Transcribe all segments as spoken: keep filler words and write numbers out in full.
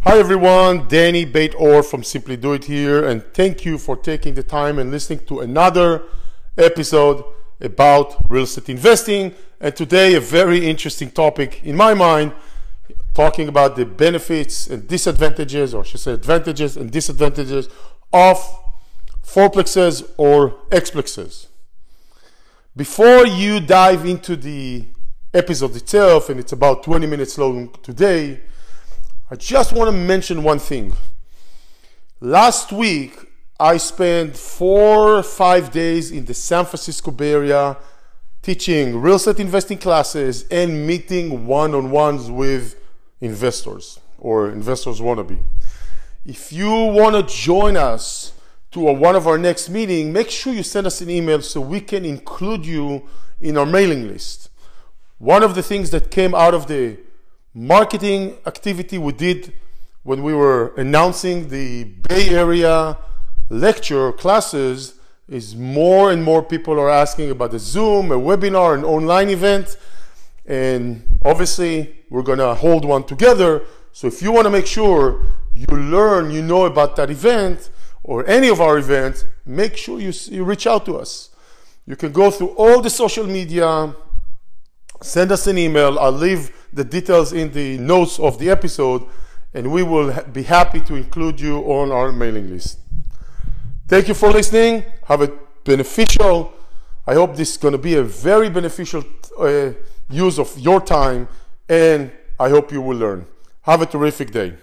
Hi everyone, Danny Beit-Or from Simply Do It here, and thank you for taking the time and listening to another episode about real estate investing. And today a very interesting topic in my mind, talking about the benefits and disadvantages, or I should say advantages and disadvantages of fourplexes or xplexes. Before you dive into the episode itself, and it's about twenty minutes long today, I just want to mention one thing. Last week, I spent four or five days in the San Francisco Bay Area teaching real estate investing classes and meeting one-on-ones with investors or investors wannabe. If you want to join us to a, one of our next meetings, make sure you send us an email so we can include you in our mailing list. One of the things that came out of the marketing activity we did when we were announcing the Bay Area lecture classes is more and more people are asking about a Zoom, a webinar, an online event, and obviously we're going to hold one together. So if you want to make sure you learn, you know about that event or any of our events, make sure you, you reach out to us. You can go through all the social media, send us an email. I'll leave the details in the notes of the episode, and we will ha- be happy to include you on our mailing list. Thank you for listening. Have a beneficial, I hope this is going to be a very beneficial uh, use of your time, and I hope you will learn. Have a terrific day.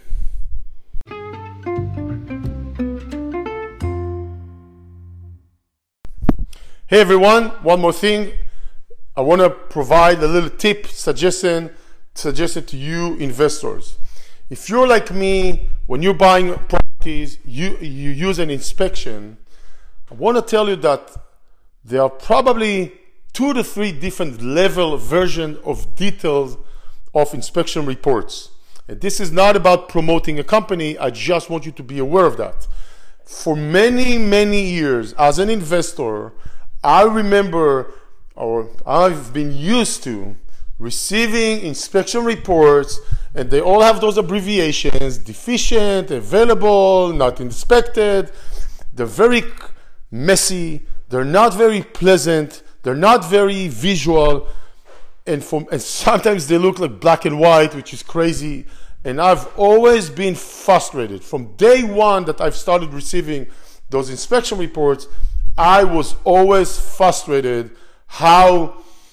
Hey everyone, one more thing. I want to provide a little tip, suggestion, suggestion to you investors. If you're like me, when you're buying properties, you, you use an inspection, I want to tell you that there are probably two to three different level versions of details of inspection reports. And this is not about promoting a company. I just want you to be aware of that. For many, many years as an investor, I remember or I've been used to receiving inspection reports, and they all have those abbreviations: deficient, available, not inspected. They're very messy, they're not very pleasant, they're not very visual, and, from, and sometimes they look like black and white, which is crazy. And I've always been frustrated. From day one that I've started receiving those inspection reports, I was always frustrated how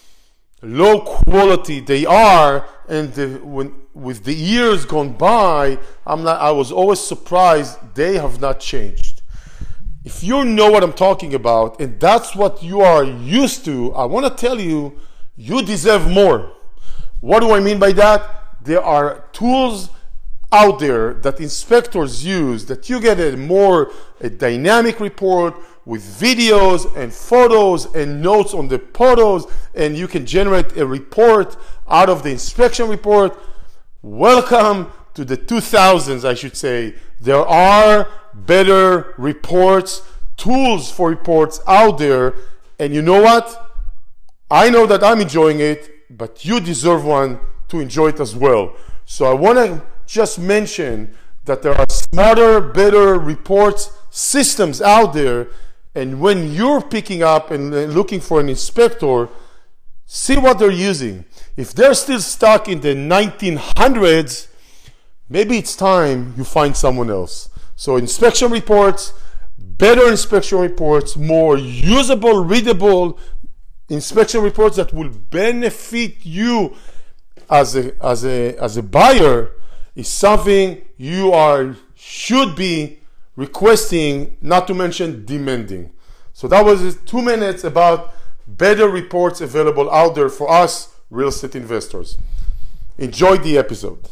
low quality they are, and the, when, with the years gone by, I'm not, I was always surprised they have not changed. If you know what I'm talking about, and that's what you are used to, I want to tell you, you deserve more. What do I mean by that? There are tools out there that inspectors use that you get a more a dynamic report with videos and photos and notes on the photos, and you can generate a report out of the inspection report. Welcome to the two thousands, I should say. There are better reports, tools for reports out there, and you know what? I know that I'm enjoying it, but you deserve one to enjoy it as well. So I want to just mention that there are smarter, better reports systems out there. And when you're picking up and looking for an inspector, see what they're using. If they're still stuck in the nineteen hundreds, maybe it's time you find someone else. So inspection reports, better inspection reports, more usable, readable inspection reports that will benefit you as a, as a, as a buyer is something you are should be requesting, not to mention demanding. So that was two minutes about better reports available out there for us real estate investors. Enjoy the episode.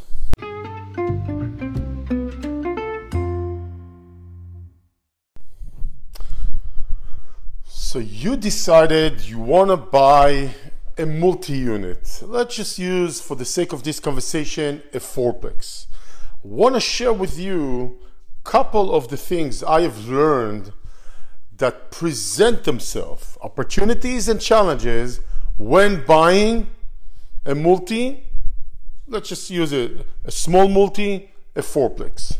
So you decided you want to buy a multi-unit. Let's just use, for the sake of this conversation, a fourplex. I want to share with you couple of the things I have learned that present themselves, opportunities and challenges when buying a multi, let's just use a, a small multi a fourplex.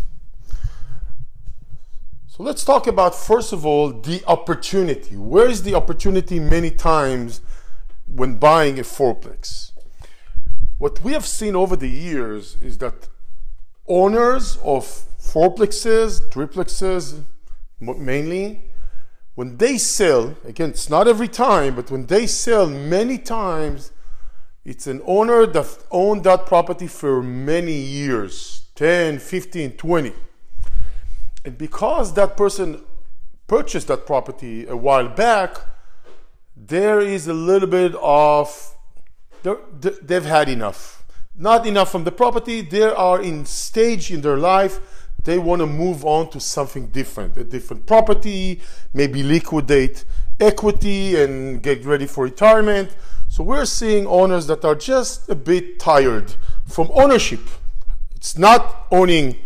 So let's talk about, first of all, the opportunity. Where is the opportunity many times when buying a fourplex? What we have seen over the years is that owners of fourplexes, triplexes, mainly, when they sell, again, it's not every time, but when they sell, many times, it's an owner that owned that property for many years, ten, fifteen, twenty. And because that person purchased that property a while back, there is a little bit of, they've had enough. Not enough from the property, they are in stage in their life, they want to move on to something different, a different property, maybe liquidate equity and get ready for retirement. So we're seeing owners that are just a bit tired from ownership. It's not owning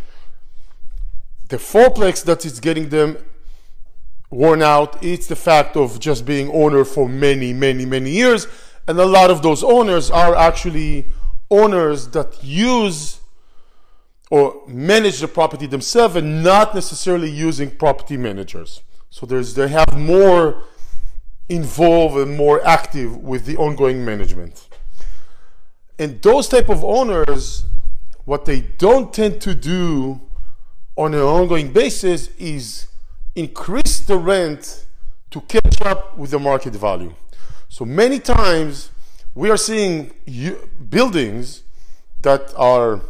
the fourplex that is getting them worn out. It's the fact of just being owner for many, many, many years. And a lot of those owners are actually owners that use or manage the property themselves and not necessarily using property managers. So there's, they have more involved and more active with the ongoing management. And those type of owners, what they don't tend to do on an ongoing basis is increase the rent to catch up with the market value. So many times we are seeing buildings that are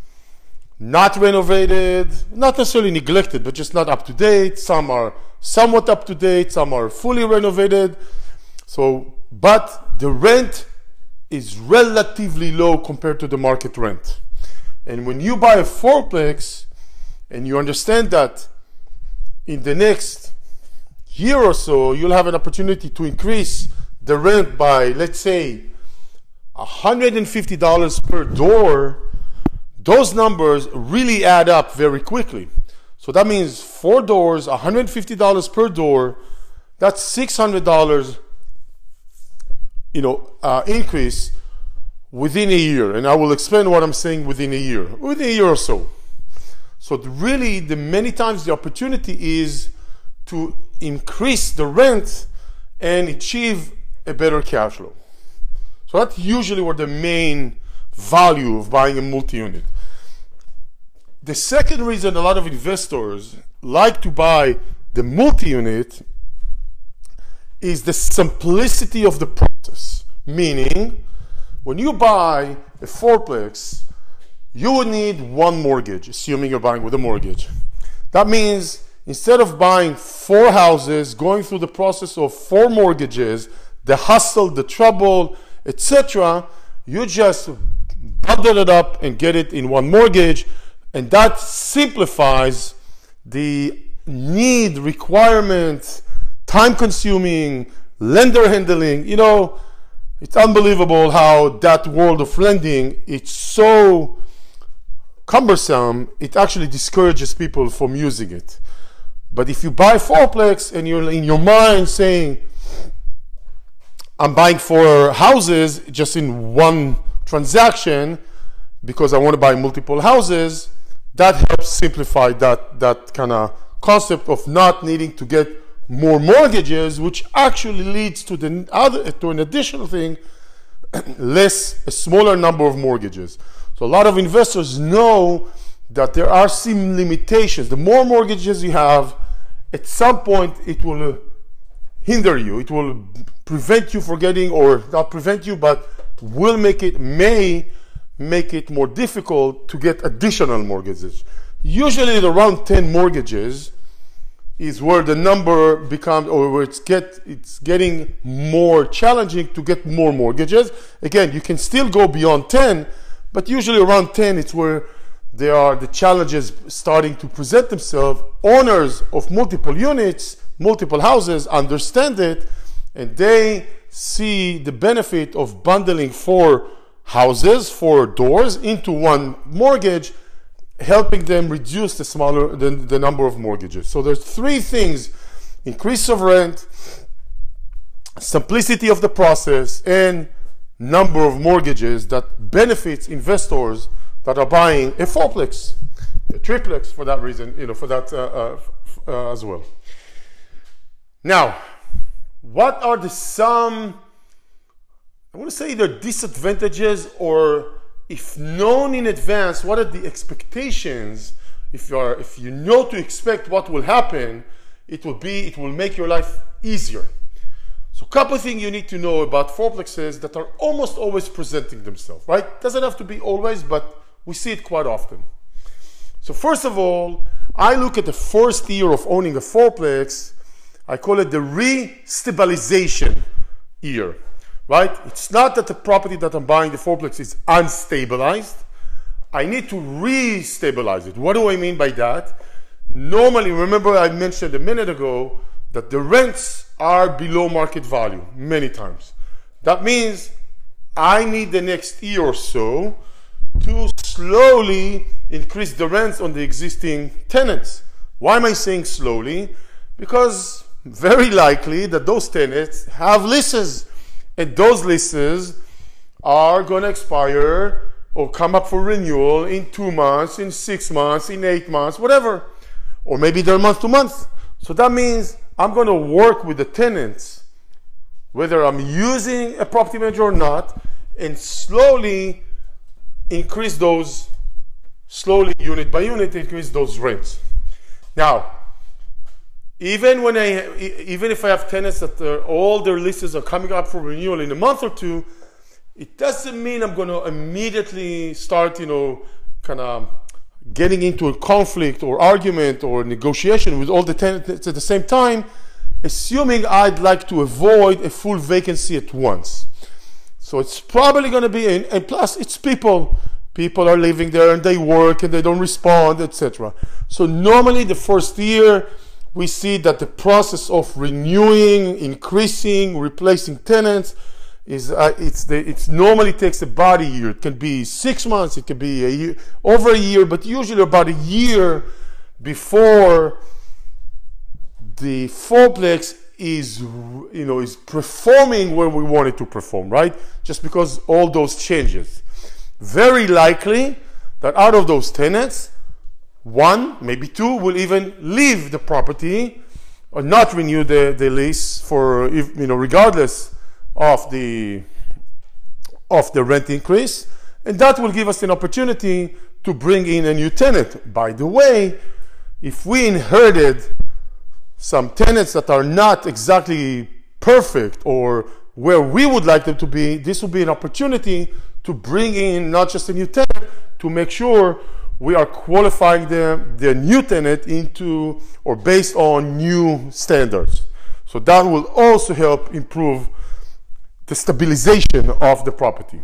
not renovated, not necessarily neglected, but just not up to date. Some are somewhat up to date, some are fully renovated. So, but the rent is relatively low compared to the market rent. And when you buy a fourplex, and you understand that in the next year or so, you'll have an opportunity to increase the rent by, let's say, one hundred fifty dollars per door, those numbers really add up very quickly. So that means four doors, one hundred fifty dollars per door, that's six hundred dollars, you know, uh, increase within a year. And I will explain what I'm saying within a year, within a year or so. So really, the many times the opportunity is to increase the rent and achieve a better cash flow. So that's usually what the main value of buying a multi-unit. The second reason a lot of investors like to buy the multi-unit is the simplicity of the process. Meaning, when you buy a fourplex, you would need one mortgage, assuming you're buying with a mortgage. That means instead of buying four houses, going through the process of four mortgages, the hustle, the trouble, et cetera, you just bundle it up and get it in one mortgage, and that simplifies the need, requirement, time-consuming, lender handling. You know, it's unbelievable how that world of lending, it's so cumbersome, it actually discourages people from using it. But if you buy fourplex and you're in your mind saying, I'm buying four houses just in one transaction because I want to buy multiple houses, that helps simplify that, that kind of concept of not needing to get more mortgages, which actually leads to the other, to an additional thing, less, a smaller number of mortgages. So a lot of investors know that there are some limitations. The more mortgages you have, at some point it will hinder you. It will prevent you from getting, or not prevent you, but will make it, may make it more difficult to get additional mortgages. Usually at around ten mortgages is where the number becomes, or where it's get it's getting more challenging to get more mortgages. Again, you can still go beyond ten, but usually around ten it's where there are the challenges starting to present themselves. Owners of multiple units, multiple houses understand it, and they see the benefit of bundling four houses, four doors into one mortgage, helping them reduce the smaller the, the number of mortgages. So there's three things: increase of rent, simplicity of the process, and number of mortgages that benefits investors that are buying a fourplex. the triplex for that reason, you know, for that uh, uh, uh, as well. Now, what are the some, I want to say either disadvantages or if known in advance, what are the expectations? If you are, if you know to expect what will happen, it will be, it will make your life easier. So a couple of things you need to know about fourplexes that are almost always presenting themselves, right? Doesn't have to be always, but we see it quite often. So first of all, I look at the first year of owning a fourplex, I call it the re-stabilization year, right? It's not that the property that I'm buying, the fourplex, is unstabilized. I need to re-stabilize it. What do I mean by that? Normally, remember I mentioned a minute ago that the rents are below market value many times. That means I need the next year or so to slowly increase the rents on the existing tenants. Why am I saying slowly? Because very likely that those tenants have leases, and those leases are going to expire or come up for renewal in two months, in six months, in eight months, whatever. Or maybe they're month to month. So that means I'm going to work with the tenants, whether I'm using a property manager or not, and slowly increase those, slowly unit by unit, increase those rents. Now, even when I, even if I have tenants that are, all their leases are coming up for renewal in a month or two, it doesn't mean I'm going to immediately start, you know, kind of getting into a conflict or argument or negotiation with all the tenants at the same time, assuming I'd like to avoid a full vacancy at once. So it's probably going to be, and, and plus it's people. People are living there and they work and they don't respond, et cetera. So normally the first year, we see that the process of renewing, increasing, replacing tenants is uh, it's the it's normally takes about a year. It can be six months, it can be a year, over a year, but usually about a year before the fourplex is you know is performing where we want it to perform, right? Just because all those changes. Very likely that out of those tenants, one, maybe two, will even leave the property or not renew the, the lease for, you know, regardless of the, of the rent increase. And that will give us an opportunity to bring in a new tenant. By the way, if we inherited some tenants that are not exactly perfect or where we would like them to be, this will be an opportunity to bring in not just a new tenant, to make sure we are qualifying the, the new tenant into or based on new standards. So that will also help improve the stabilization of the property.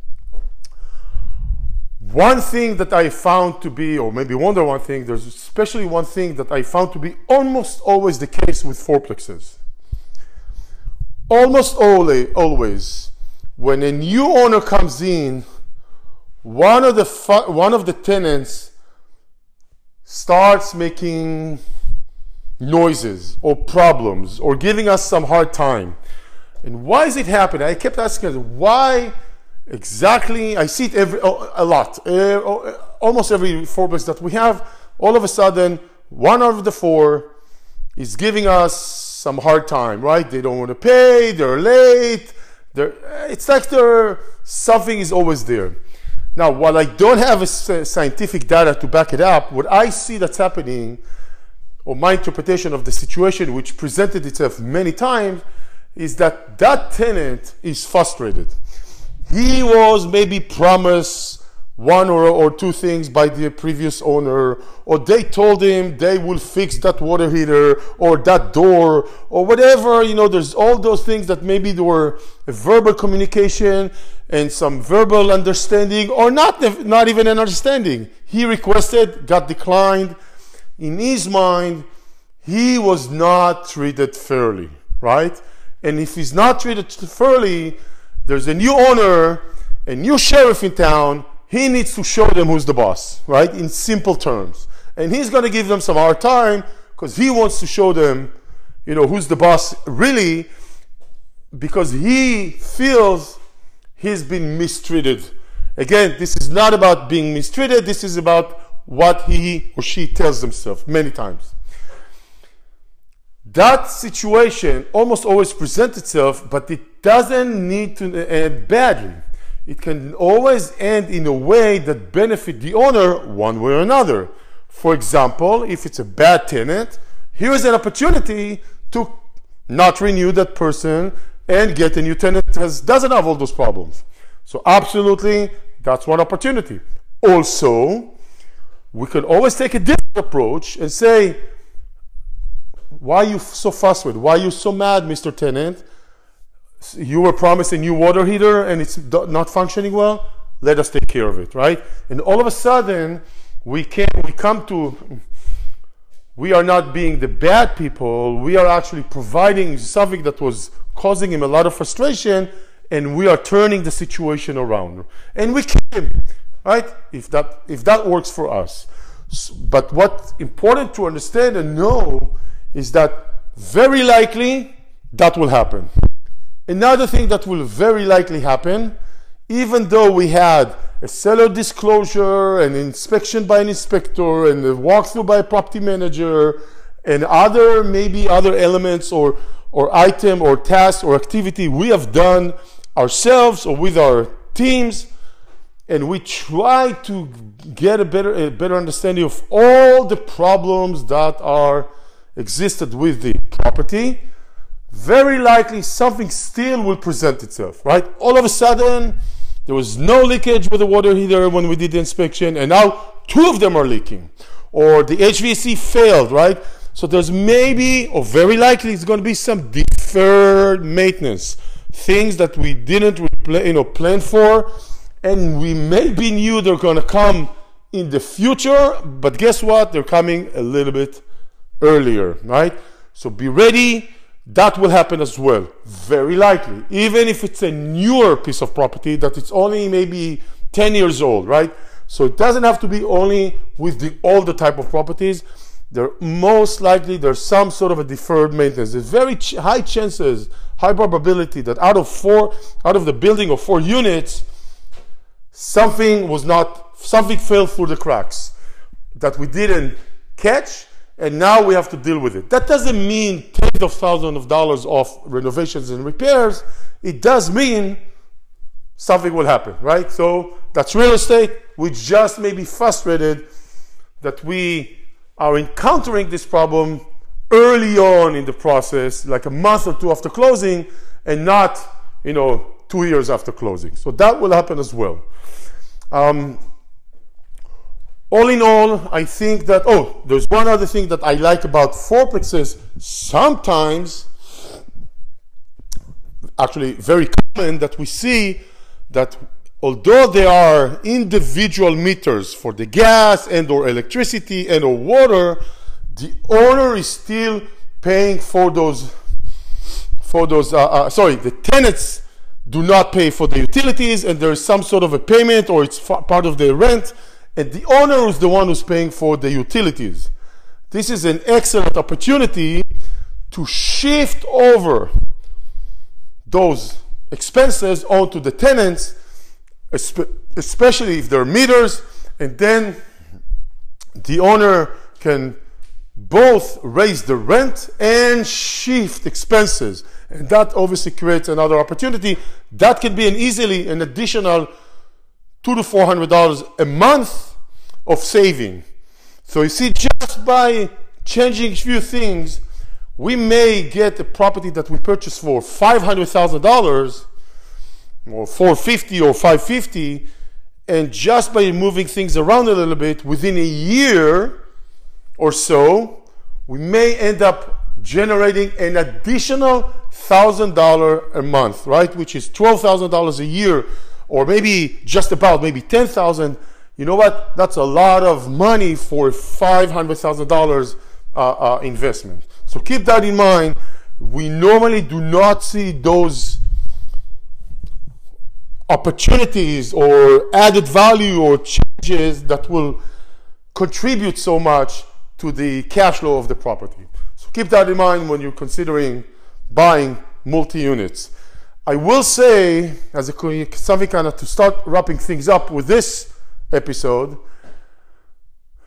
One thing that I found to be, or maybe one other one thing, there's especially one thing that I found to be almost always the case with fourplexes. Almost always, when a new owner comes in, one of the one of the tenants starts making noises or problems or giving us some hard time. And why is it happening? I kept asking, why exactly? I see it every a lot. Uh, almost every fourplex that we have, all of a sudden, one of the four is giving us some hard time, right? They don't want to pay, they're late. They're, it's like they're, something is always there. Now, while I don't have a scientific data to back it up, what I see that's happening, or my interpretation of the situation, which presented itself many times, is that that tenant is frustrated. He was maybe promised one or, or two things by the previous owner, or they told him they will fix that water heater or that door or whatever. You know, there's all those things that maybe there were a verbal communication and some verbal understanding, or not, not even an understanding. He requested, got declined. In his mind, he was not treated fairly, right? And if he's not treated fairly, there's a new owner, a new sheriff in town. He needs to show them who's the boss, right? In simple terms. And he's going to give them some hard time because he wants to show them, you know, who's the boss really, because he feels he's been mistreated. Again, this is not about being mistreated. This is about what he or she tells themselves many times. That situation almost always presents itself, but it doesn't need to end badly. It can always end in a way that benefits the owner one way or another. For example, if it's a bad tenant, here is an opportunity to not renew that person and get a new tenant that doesn't have all those problems. So absolutely, that's one opportunity. Also, we can always take a different approach and say, why are you so frustrated? Why are you so mad, Mister Tenant? You were promised a new water heater and it's not functioning well. Let us take care of it, right? And all of a sudden, we can we come to, we are not being the bad people. We are actually providing something that was causing him a lot of frustration, and we are turning the situation around. And we keep him, right? If that if that works for us. But what's important to understand and know is that very likely that will happen. Another thing that will very likely happen, even though we had a seller disclosure, an inspection by an inspector, and a walkthrough by a property manager, and other maybe other elements or or item or task or activity we have done ourselves or with our teams, and we try to get a better a better understanding of all the problems that are existed with the property, very likely something still will present itself, right? All of a sudden, there was no leakage with the water heater when we did the inspection, and now two of them are leaking. Or the H V A C failed, right? So there's maybe, or very likely, it's going to be some deferred maintenance, things that we didn't you know, plan for, and we maybe knew they're going to come in the future, but guess what? They're coming a little bit earlier, right? So be ready. That will happen as well, very likely. Even if it's a newer piece of property that it's only maybe ten years old, right? So it doesn't have to be only with the older type of properties. There most likely there's some sort of a deferred maintenance. There's very ch high chances, high probability that out of four, out of the building of four units, something was not, something fell through the cracks that we didn't catch, and now we have to deal with it. That doesn't mean tens of thousands of dollars of renovations and repairs. It does mean something will happen, right? So that's real estate. We just may be frustrated that we are encountering this problem early on in the process, like a month or two after closing, and not, you know, two years after closing. So that will happen as well. Um, All in all, I think that, oh, there's one other thing that I like about fourplexes. Sometimes, actually very common, that we see that although there are individual meters for the gas and or electricity and or water, the owner is still paying for those, for those, uh, uh, sorry, the tenants do not pay for the utilities, and there is some sort of a payment or it's part of the rent, and the owner is the one who's paying for the utilities. This is an excellent opportunity to shift over those expenses onto the tenants, especially if they're meters, and then the owner can both raise the rent and shift expenses. And that obviously creates another opportunity. That can be an easily an additional two to four hundred dollars a month of saving. So you see, just by changing a few things, we may get a property that we purchased for five hundred thousand dollars or four fifty or five fifty, and just by moving things around a little bit, within a year or so, we may end up generating an additional one thousand dollars a month, right? Which is twelve thousand dollars a year, or maybe just about maybe ten thousand dollars. You know what? That's a lot of money for five hundred thousand dollars uh, uh, investment. So keep that in mind. We normally do not see those opportunities or added value or changes that will contribute so much to the cash flow of the property. So keep that in mind when you're considering buying multi-units. I will say, as a something kind of to start wrapping things up with this episode,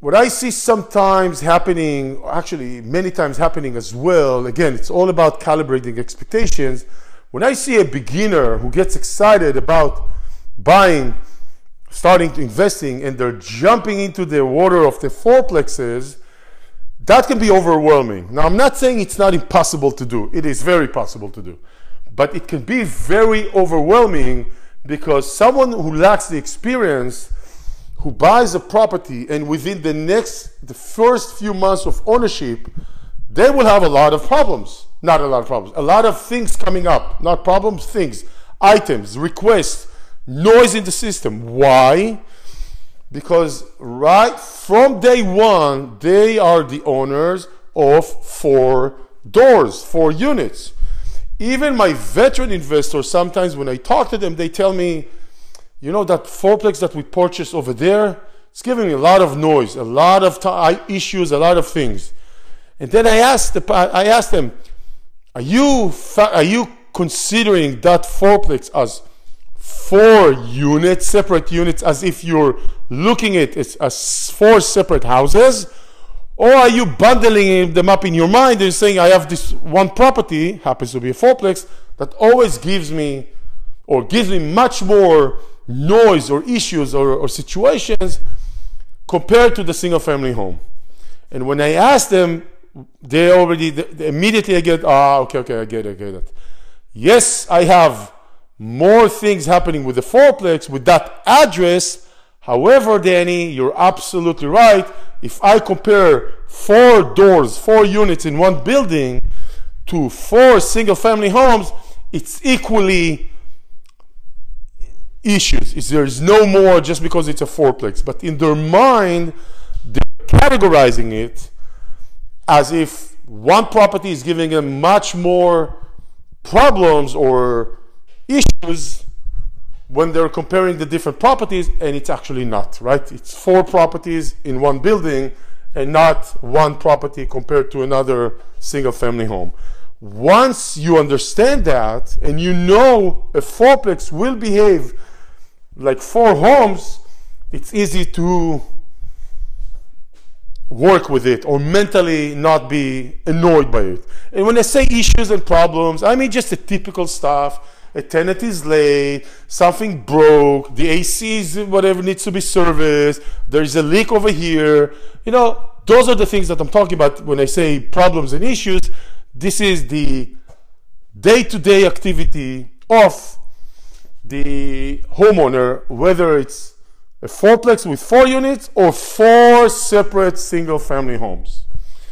what I see sometimes happening, actually many times happening as well, again, it's all about calibrating expectations. When I see a beginner who gets excited about buying, starting to investing, and they're jumping into the water of the fourplexes, that can be overwhelming. Now, I'm not saying it's not impossible to do. It is very possible to do. But it can be very overwhelming because someone who lacks the experience, who buys a property, and within the next, the first few months of ownership, they will have a lot of problems. Not a lot of problems, a lot of things coming up. Not problems, things, items, requests, noise in the system. Why? Because right from day one, they are the owners of four doors, four units. Even my veteran investors, sometimes when I talk to them, they tell me, you know, that fourplex that we purchased over there, it's giving me a lot of noise, a lot of t- issues, a lot of things. And then I asked, the, I asked them, are you, fa- are you considering that fourplex as four units, separate units, as if you're looking at it as four separate houses? Or are you bundling them up in your mind and saying, I have this one property, happens to be a fourplex, that always gives me, or gives me much more noise or issues or, or situations compared to the single family home. And when I ask them, they already, they, immediately I get, ah, okay, okay, I get it, I get it. Yes, I have more things happening with the fourplex, with that address. However, Danny, you're absolutely right. If I compare four doors, four units in one building to four single family homes, it's equally issues. Is there is no more just because it's a fourplex. But in their mind, they're categorizing it as if one property is giving them much more problems or issues when they're comparing the different properties, and it's actually not, right? It's four properties in one building and not one property compared to another single family home. Once you understand that and you know a fourplex will behave like four homes, it's easy to work with it or mentally not be annoyed by it. And when I say issues and problems, I mean just the typical stuff. A tenant is late, something broke, the A C is whatever needs to be serviced, there's a leak over here. You know, those are the things that I'm talking about when I say problems and issues. This is the day-to-day activity of the homeowner, whether it's a fourplex with four units or four separate single-family homes.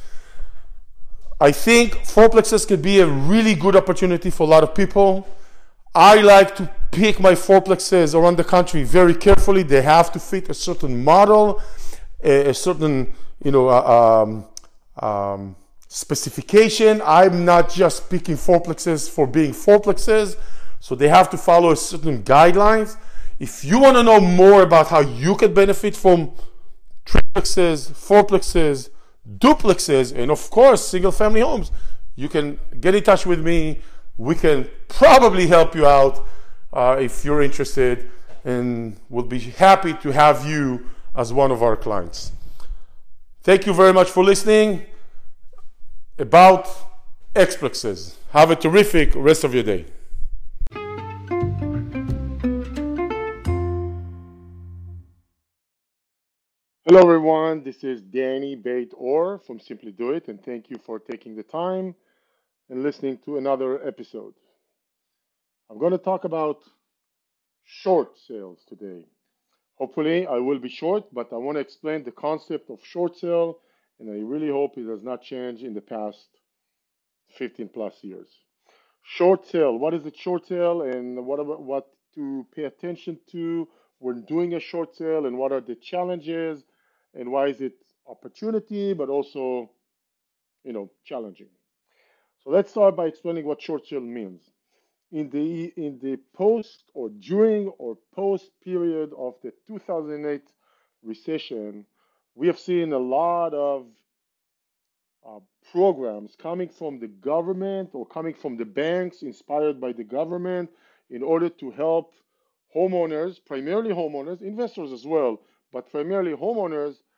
I think fourplexes could be a really good opportunity for a lot of people. I like to pick my fourplexes around the country very carefully. They have to fit a certain model, a, a certain, you know, uh, um, um, specification. I'm not just picking fourplexes for being fourplexes, so they have to follow a certain guidelines. If you want to know more about how you can benefit from triplexes, fourplexes, duplexes, and of course single-family homes, you can get in touch with me. We can probably help you out uh, if you're interested, and we'll be happy to have you as one of our clients. Thank you very much for listening about Xplexes. Have a terrific rest of your day. Hello everyone, this is Danny Beit-Or from Simply Do It, and thank you for taking the time and listening to another episode. I'm going to talk about short sales today. Hopefully I will be short, but I want to explain the concept of short sale, and I really hope it has not changed in the past fifteen plus years. Short sale, what is a short sale, and what about what to pay attention to when doing a short sale, and what are the challenges, and why is it opportunity but also, you know, challenging. So let's start by explaining what short sale means. In the in the post or during or post period of the two thousand eight recession, we have seen a lot of uh, programs coming from the government or coming from the banks, inspired by the government, in order to help homeowners, primarily homeowners, investors as well, but primarily homeowners,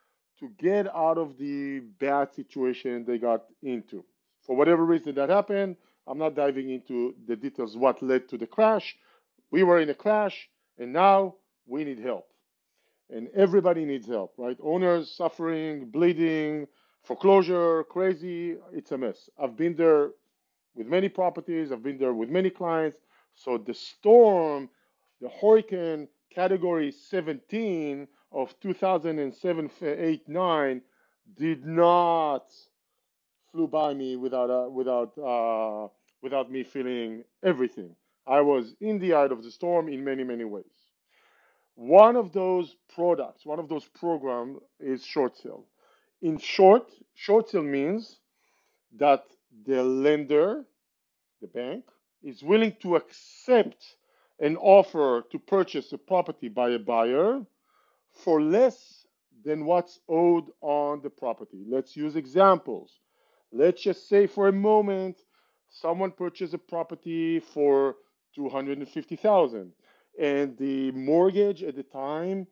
to get out of the bad situation they got into. For whatever reason that happened, I'm not diving into the details what led to the crash. We were in a crash, and now we need help. And everybody needs help, right? Owners suffering, bleeding, foreclosure, crazy. It's a mess. I've been there with many properties. I've been there with many clients. So the storm, the hurricane category seventeen of two thousand seven, eight, nine did not flew by me without uh, without uh, without me feeling everything. I was in the eye of the storm in many many ways. One of those products, one of those programs is short sale. In short, short sale means that the lender, the bank, is willing to accept an offer to purchase a property by a buyer for less than what's owed on the property. Let's use examples. Let's just say for a moment someone purchased a property for two hundred fifty thousand dollars and the mortgage at the time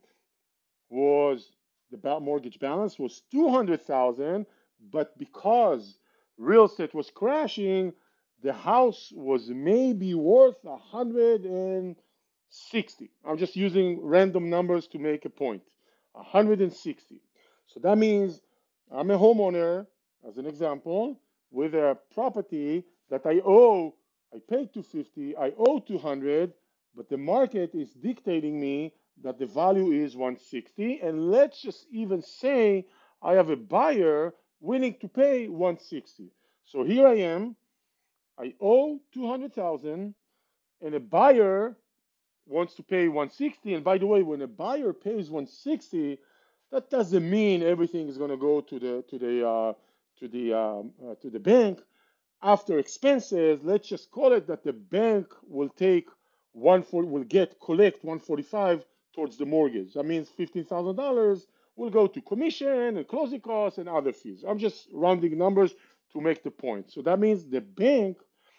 was the mortgage balance was two hundred thousand dollars, but because real estate was crashing, the house was maybe worth one hundred sixty. I'm just using random numbers to make a point. one hundred sixty. So that means I'm a homeowner, as an example, with a property that I owe, I paid two hundred fifty, I owe two hundred, but the market is dictating me that the value is one hundred sixty, and let's just even say I have a buyer willing to pay one hundred sixty. So here I am, I owe two hundred thousand, and a buyer wants to pay one hundred sixty. And by the way, when a buyer pays one hundred sixty, that doesn't mean everything is going to go to the to the uh, to the um, uh, to the bank after expenses. Let's just call it that the bank will take one for will get collect one hundred forty-five towards the mortgage. That means fifteen thousand dollars will go to commission and closing costs and other fees. I'm just rounding numbers to make the point. So that means the bank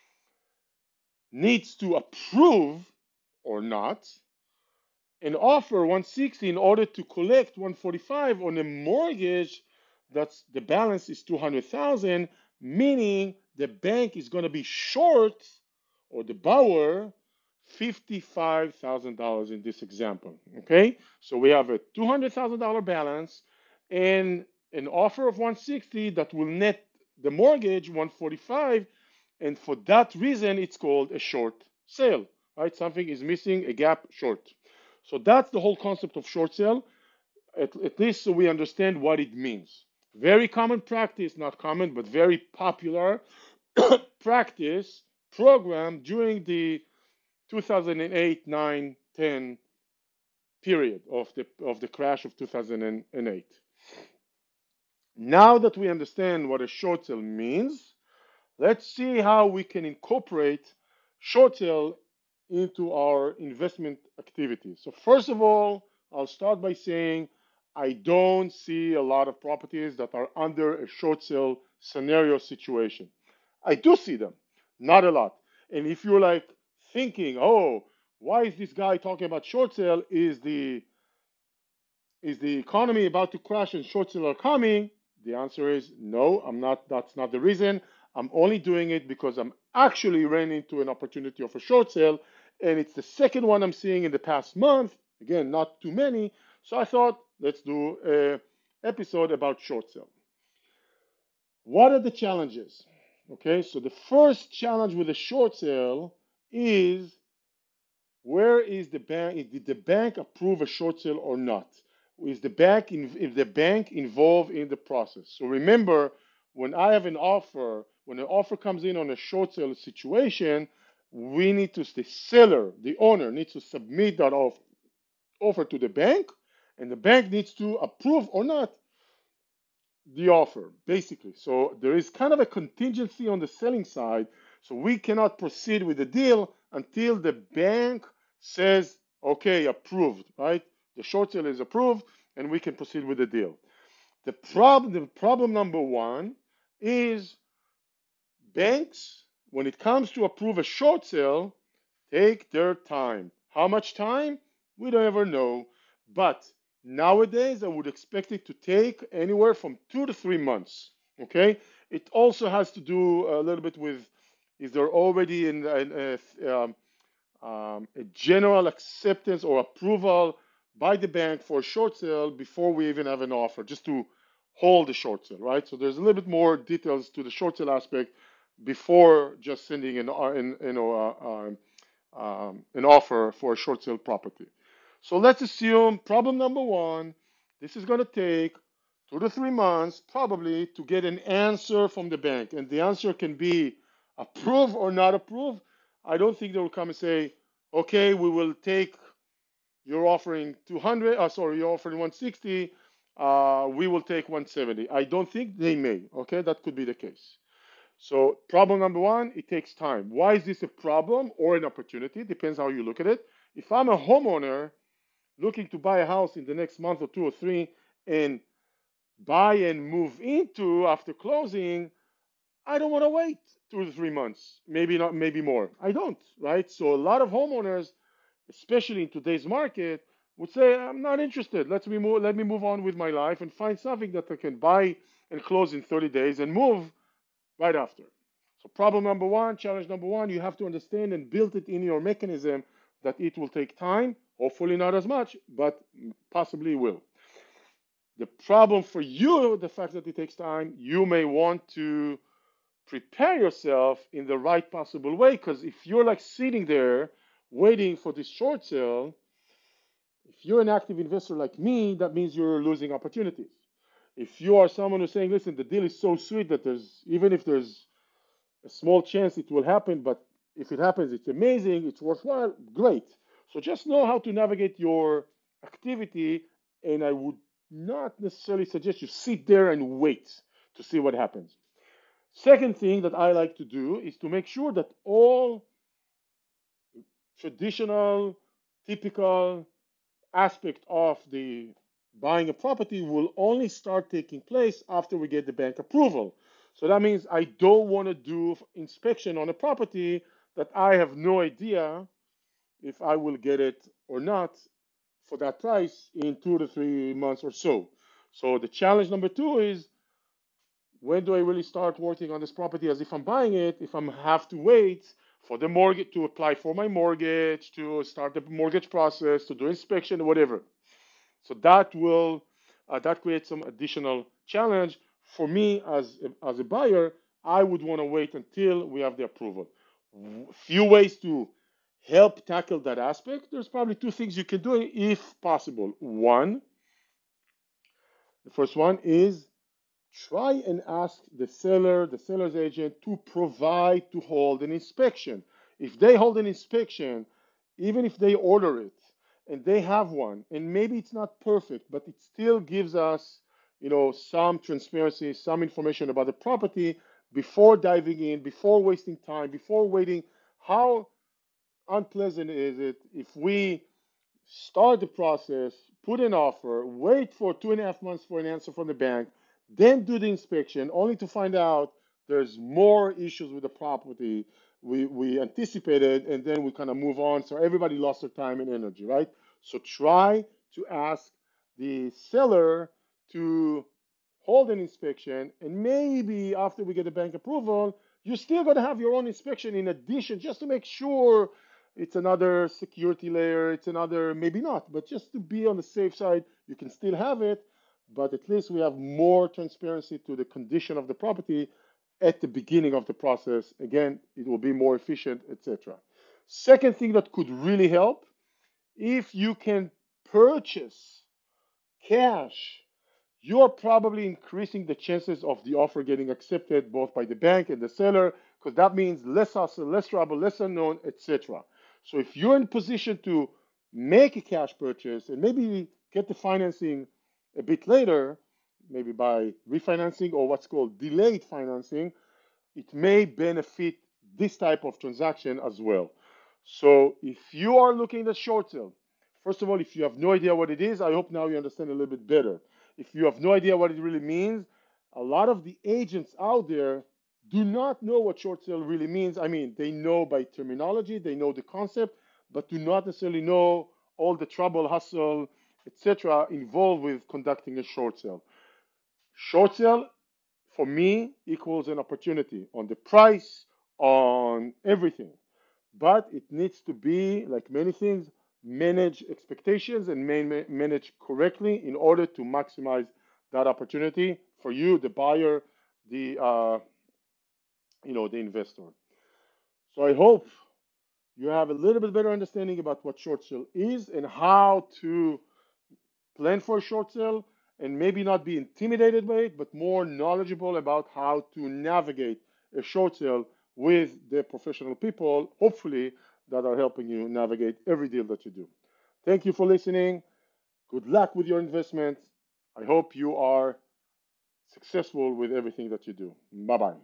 needs to approve or not and offer one hundred sixty in order to collect one hundred forty-five on a mortgage that's the balance is two hundred thousand, meaning the bank is going to be short, or the borrower, fifty-five thousand dollars in this example. Okay, so we have a two hundred thousand dollars balance and an offer of one hundred sixty that will net the mortgage one hundred forty-five, and for that reason it's called a short sale, right? Something is missing, a gap, short. So that's the whole concept of short sale, at, at least so we understand what it means. Very common practice, not common, but very popular practice program during the two thousand eight, nine, ten period of the of the crash of two thousand eight. Now that we understand what a short sale means, let's see how we can incorporate short sale into our investment activities. So first of all, I'll start by saying I don't see a lot of properties that are under a short sale scenario situation. I do see them, not a lot. And if you're like thinking, oh, why is this guy talking about short sale? Is the is the economy about to crash and short sale are coming? The answer is no, I'm not. That's not the reason. I'm only doing it because I'm actually ran into an opportunity of a short sale, and it's the second one I'm seeing in the past month. Again, not too many. So I thought, let's do an episode about short sale. What are the challenges? Okay, so the first challenge with a short sale is, where is the bank? Did the bank approve a short sale or not? Is the bank in, is the bank involved in the process? So remember, when I have an offer, when an offer comes in on a short sale situation, we need to, the seller, the owner needs to submit that offer, offer to the bank, and the bank needs to approve or not the offer, basically. So there is kind of a contingency on the selling side. So we cannot proceed with the deal until the bank says, okay, approved, right? The short sale is approved and we can proceed with the deal. The problem, the problem number one is banks, when it comes to approve a short sale, take their time. How much time? We don't ever know. But Nowadays, I would expect it to take anywhere from two to three months. Okay. It also has to do a little bit with is there already in, in a, um, um, a general acceptance or approval by the bank for a short sale before we even have an offer, just to hold the short sale, right? So there's a little bit more details to the short sale aspect before just sending an, uh, an you know uh, um, um, an offer for a short sale property. So let's assume problem number one, this is going to take two to three months probably to get an answer from the bank. And the answer can be approve or not approve. I don't think they will come and say, okay, we will take, you're offering two hundred, uh, sorry, you're offering one sixty, uh, we will take one seventy. I don't think they may. Okay, that could be the case. So problem number one, it takes time. Why is this a problem or an opportunity? Depends how you look at it. If I'm a homeowner looking to buy a house in the next month or two or three and buy and move into after closing, I don't want to wait two to three months, maybe not, maybe more. I don't, right? So a lot of homeowners, especially in today's market, would say, I'm not interested. Let me move, let me move on with my life and find something that I can buy and close in thirty days and move right after. So problem number one, challenge number one, you have to understand and build it in your mechanism that it will take time, hopefully not as much, but possibly will. The problem for you, the fact that it takes time, you may want to prepare yourself in the right possible way, because if you're like sitting there waiting for this short sale, if you're an active investor like me, that means you're losing opportunities. If you are someone who's saying, listen, the deal is so sweet that there's, even if there's a small chance it will happen, but if it happens, it's amazing, it's worthwhile, great. So just know how to navigate your activity, and I would not necessarily suggest you sit there and wait to see what happens. Second thing that I like to do is to make sure that all traditional, typical aspect of the buying a property will only start taking place after we get the bank approval. So that means I don't want to do inspection on a property that I have no idea if I will get it or not for that price in two to three months or so. So the challenge number two is, when do I really start working on this property as if I'm buying it, if I'm have to wait for the mortgage, to apply for my mortgage, to start the mortgage process, to do inspection, whatever. So that will uh, that creates some additional challenge for me as a, as a buyer. I would want to wait until we have the approval. Few ways to help tackle that aspect. There's probably two things you can do if possible. One, the first one is try and ask the seller, the seller's agent, to provide to hold an inspection. If they hold an inspection, even if they order it and they have one, and maybe it's not perfect, but it still gives us, you know, some transparency, some information about the property before diving in, before wasting time, before waiting. How unpleasant is it if we start the process, put an offer, wait for two and a half months for an answer from the bank, then do the inspection, only to find out there's more issues with the property we, we anticipated, and then we kind of move on. So everybody lost their time and energy, right? So try to ask the seller to hold an inspection, and maybe after we get the bank approval, you're still going to have your own inspection in addition, just to make sure it's another security layer, it's another, maybe not, but just to be on the safe side, you can still have it, but at least we have more transparency to the condition of the property at the beginning of the process. Again, it will be more efficient, et cetera. Second thing that could really help, if you can purchase cash, you're probably increasing the chances of the offer getting accepted both by the bank and the seller, because that means less hassle, less trouble, less unknown, et cetera. So if you're in position to make a cash purchase and maybe get the financing a bit later, maybe by refinancing or what's called delayed financing, it may benefit this type of transaction as well. So if you are looking at short sale, first of all, if you have no idea what it is, I hope now you understand a little bit better. If you have no idea what it really means, a lot of the agents out there do not know what short sale really means. I mean, they know by terminology, they know the concept, but do not necessarily know all the trouble, hustle, et cetera involved with conducting a short sale. Short sale for me equals an opportunity on the price, on everything. But it needs to be, like many things, manage expectations and manage correctly in order to maximize that opportunity for you, the buyer, the uh, you know, the investor. So I hope you have a little bit better understanding about what short sale is and how to plan for a short sale, and maybe not be intimidated by it, but more knowledgeable about how to navigate a short sale with the professional people, hopefully, that are helping you navigate every deal that you do. Thank you for listening. Good luck with your investments. I hope you are successful with everything that you do. Bye-bye.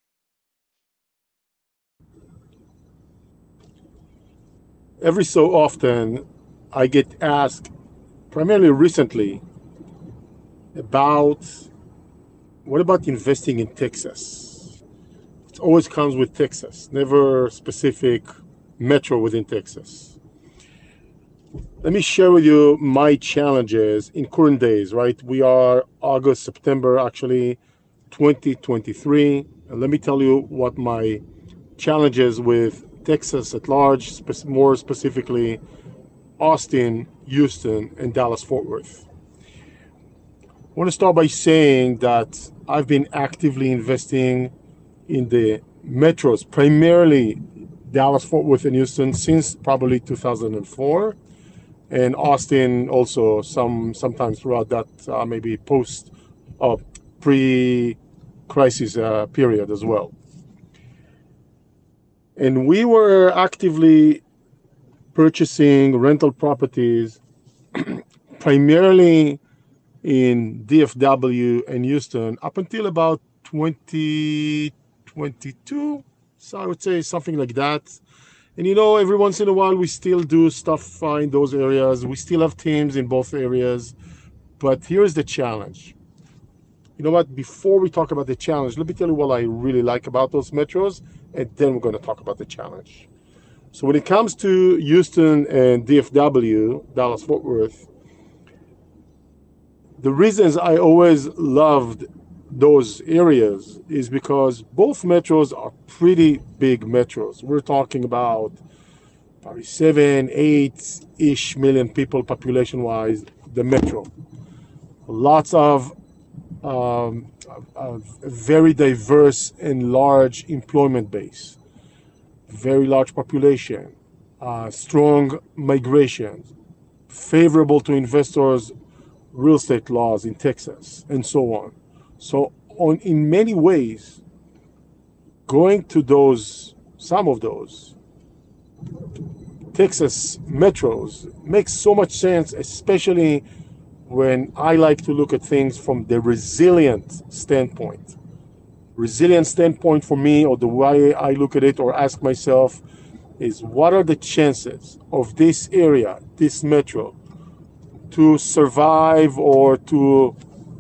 Every so often, I get asked, primarily recently, about what about investing in Texas? It always comes with Texas, never specific metro within Texas. Let me share with you my challenges in current days, right? We are August, September, actually, twenty twenty-three. And let me tell you what my challenges with Texas at large, spe- more specifically, Austin, Houston, and Dallas-Fort Worth. I want to start by saying that I've been actively investing in the metros, primarily Dallas-Fort Worth and Houston, since probably two thousand four, and Austin also some sometimes throughout that uh, maybe post uh, pre-crisis uh, period as well. And we were actively purchasing rental properties primarily in D F W and Houston up until about twenty twenty-two. So I would say something like that. And you know, every once in a while we still do stuff uh, in those areas. We still have teams in both areas. But here's the challenge. You know what? Before we talk about the challenge, let me tell you what I really like about those metros, and then we're going to talk about the challenge. So when it comes to Houston and D F W, Dallas-Fort Worth, the reasons I always loved those areas is because both metros are pretty big metros. We're talking about probably seven, eight-ish million people population-wise, the metro. Lots of um, a very diverse and large employment base, very large population, uh, strong migration, favorable to investors real estate laws in Texas, and so on. So on, in many ways, going to those, some of those Texas metros makes so much sense, especially when I like to look at things from the resilient standpoint. Resilient standpoint for me, or the way I look at it or ask myself, is what are the chances of this area, this metro, to survive or to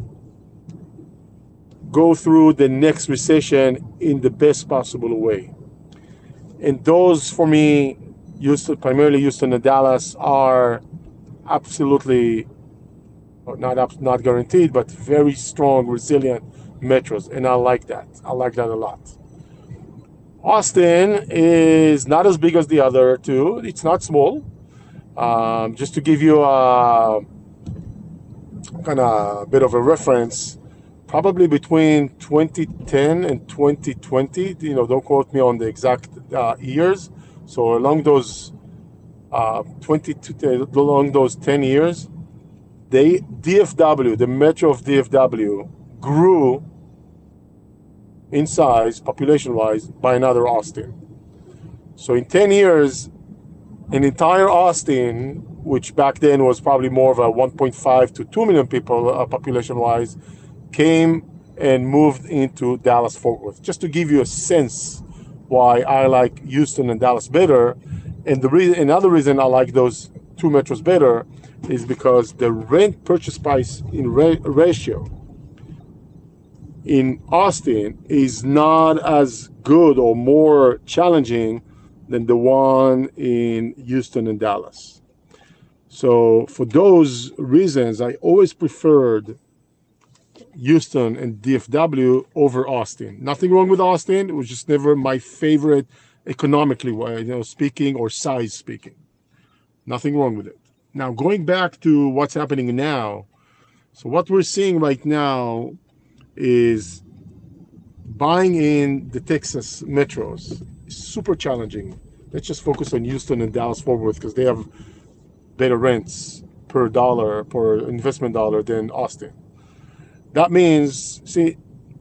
go through the next recession in the best possible way. And those, for me, Houston, primarily Houston and Dallas, are absolutely not not guaranteed, but very strong, resilient metros, and I like that. I like that a lot. Austin is not as big as the other two. It's not small. Um, just to give you a kind of bit of a reference, probably between twenty ten and twenty twenty, you know, don't quote me on the exact uh, years. So along those uh, twenty along those ten years, they D F W, the metro of D F W, grew in size, population-wise, by another Austin. So in ten years, an entire Austin, which back then was probably more of a one point five to two million people uh, population-wise, came and moved into Dallas-Fort Worth. Just to give you a sense why I like Houston and Dallas better, and the reason, another reason I like those two metros better is because the rent purchase price in ra- ratio in Austin is not as good or more challenging than the one in Houston and Dallas. So for those reasons, I always preferred Houston and D F W over Austin. Nothing wrong with Austin. It was just never my favorite economically, you know, speaking or size speaking. Nothing wrong with it. Now, going back to what's happening now. So what we're seeing right now is buying in the Texas metros is super challenging. Let's just focus on Houston and Dallas-Fort Worth because they have better rents per dollar, per investment dollar than Austin. That means, see,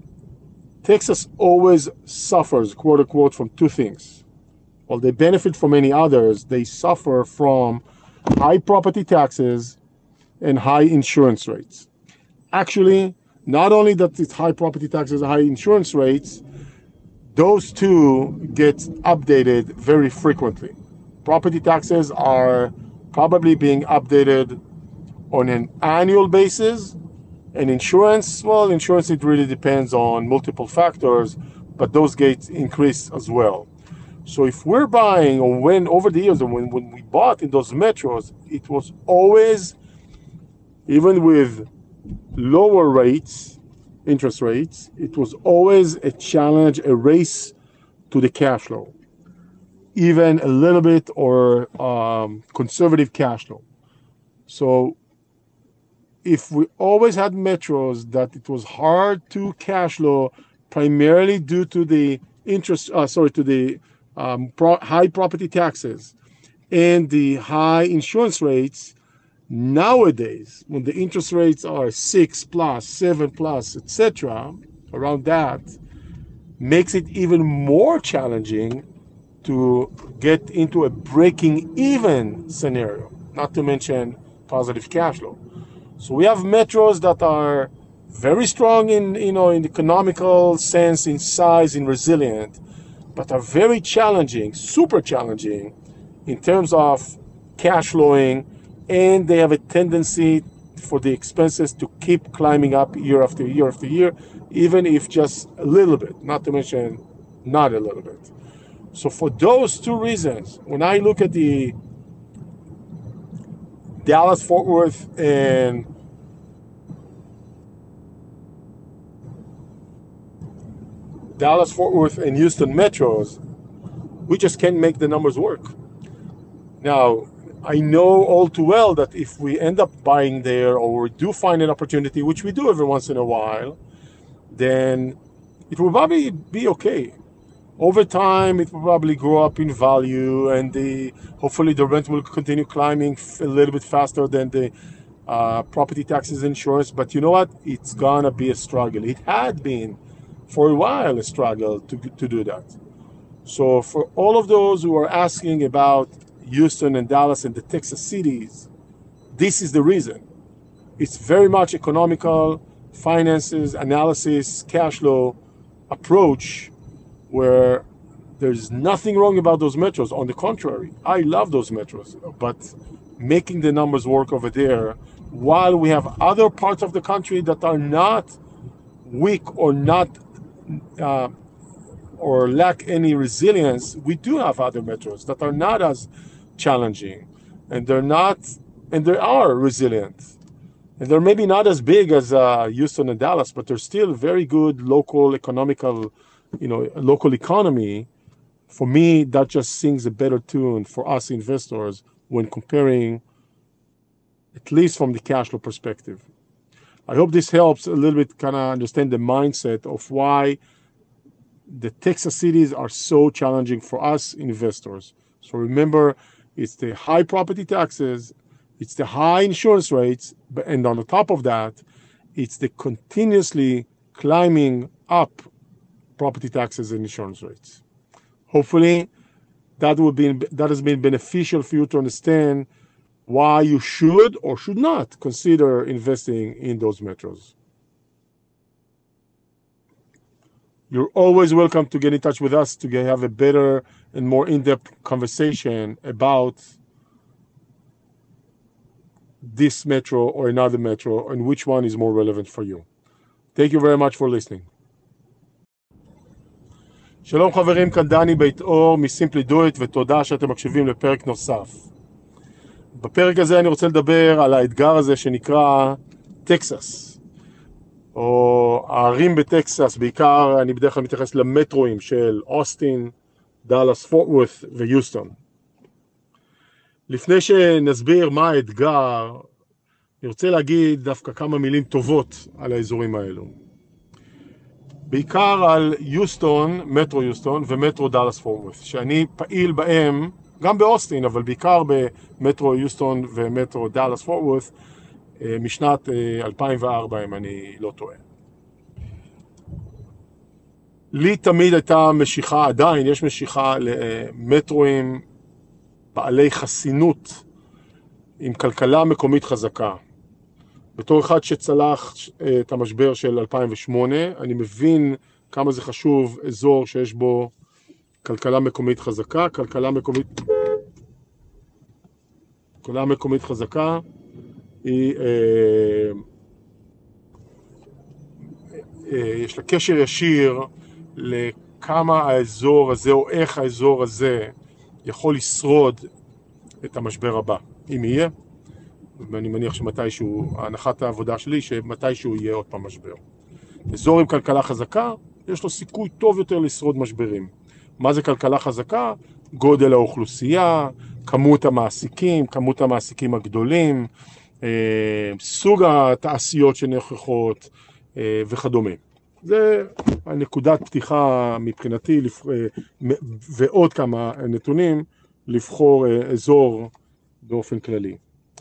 Texas always suffers, quote unquote, from two things. While they benefit from many others, they suffer from high property taxes and high insurance rates. Actually, not only that it's high property taxes and high insurance rates, those two get updated very frequently. Property taxes are probably being updated on an annual basis, and insurance, well, insurance, it really depends on multiple factors, but those gates increase as well. So if we're buying, or when over the years, when, when we bought in those metros, it was always, even with lower rates, interest rates, it was always a challenge, a race to the cash flow, even a little bit or um, conservative cash flow. So if we always had metros that it was hard to cash flow, primarily due to the interest, uh, sorry, to the um, pro high property taxes and the high insurance rates, nowadays, when the interest rates are six plus, seven plus, et cetera, around that, makes it even more challenging to get into a breaking even scenario, not to mention positive cash flow. So we have metros that are very strong in, you know, in economical sense, in size, in resilient, but are very challenging, super challenging in terms of cash flowing, and they have a tendency for the expenses to keep climbing up year after year after year, even if just a little bit, not to mention not a little bit. So for those two reasons, when I look at the Dallas-Fort Worth and Dallas-Fort Worth and Houston metros, we just can't make the numbers work. Now, I know all too well that if we end up buying there, or we do find an opportunity, which we do every once in a while, then it will probably be okay. Over time, it will probably grow up in value, and the hopefully the rent will continue climbing a little bit faster than the uh, property taxes and insurance. But you know what? It's gonna be a struggle. It had been for a while a struggle to, to do that. So for all of those who are asking about Houston and Dallas and the Texas cities, this is the reason. It's very much economical, finances, analysis, cash flow approach, where there's nothing wrong about those metros. On the contrary, I love those metros, but making the numbers work over there, while we have other parts of the country that are not weak or not uh, or lack any resilience, we do have other metros that are not as challenging, and they're not, and they are resilient, and they're maybe not as big as uh, Houston and Dallas, but they're still very good local economical, you know, local economy. For me, that just sings a better tune for us investors when comparing, at least from the cash flow perspective. I hope this helps a little bit kind of understand the mindset of why the Texas cities are so challenging for us investors. So remember, it's the high property taxes, it's the high insurance rates, and on the top of that, it's the continuously climbing up property taxes and insurance rates. Hopefully, that will be that has been beneficial for you to understand why you should or should not consider investing in those metros. You're always welcome to get in touch with us to have a better and more in-depth conversation about this metro or another metro and which one is more relevant for you. Thank you very much for listening. שלום חברים, כאן דני בית אור מ-Simply Do It, ותודה שאתם מקשיבים לפרק נוסף. בפרק הזה אני רוצה לדבר על האתגר הזה שנקרא טקסס, או הערים בטקסס, בעיקר אני בדרך כלל מתייחס למטרואים של אוסטין, דאלאס, פורט וורת ויוסטון. לפני שנסביר מה האתגר, אני רוצה להגיד דווקא כמה מילים טובות על האזורים האלו. בעיקר על יוסטון, מטרו יוסטון ומטרו דאלאס פורט וורת, שאני פעיל בהם, גם באוסטין, אבל בעיקר במטרו יוסטון ומטרו דאלאס פורט וורת, משנת אלפיים וארבע, אם אני לא טועה. לי תמיד הייתה משיכה, עדיין יש משיכה למטרואים בעלי חסינות עם כלכלה מקומית חזקה. בתור אחד שצלח את המשבר של אלפיים ושמונה, אני מבין כמה זה חשוב אזור שיש בו כלכלה מקומית חזקה. כלכלה מקומית, כלכלה מקומית חזקה היא, אה, אה, יש לה קשר ישיר לכמה האזור הזה או איך האזור הזה יכול לשרוד את המשבר הבא, אם יהיה. ואני מניח שמתישהו, הנחת העבודה שלי, שמתישהו יהיה עוד פעם משבר. אזור עם כלכלה חזקה, יש לו סיכוי טוב יותר לשרוד משברים. מה זה כלכלה חזקה? גודל האוכלוסייה, כמות המעסיקים, כמות המעסיקים הגדולים, סוג התעשיות שנוכחות וכדומה. זה הנקודת פתיחה מבחינתי, ועוד כמה נתונים, לבחור אזור באופן כללי.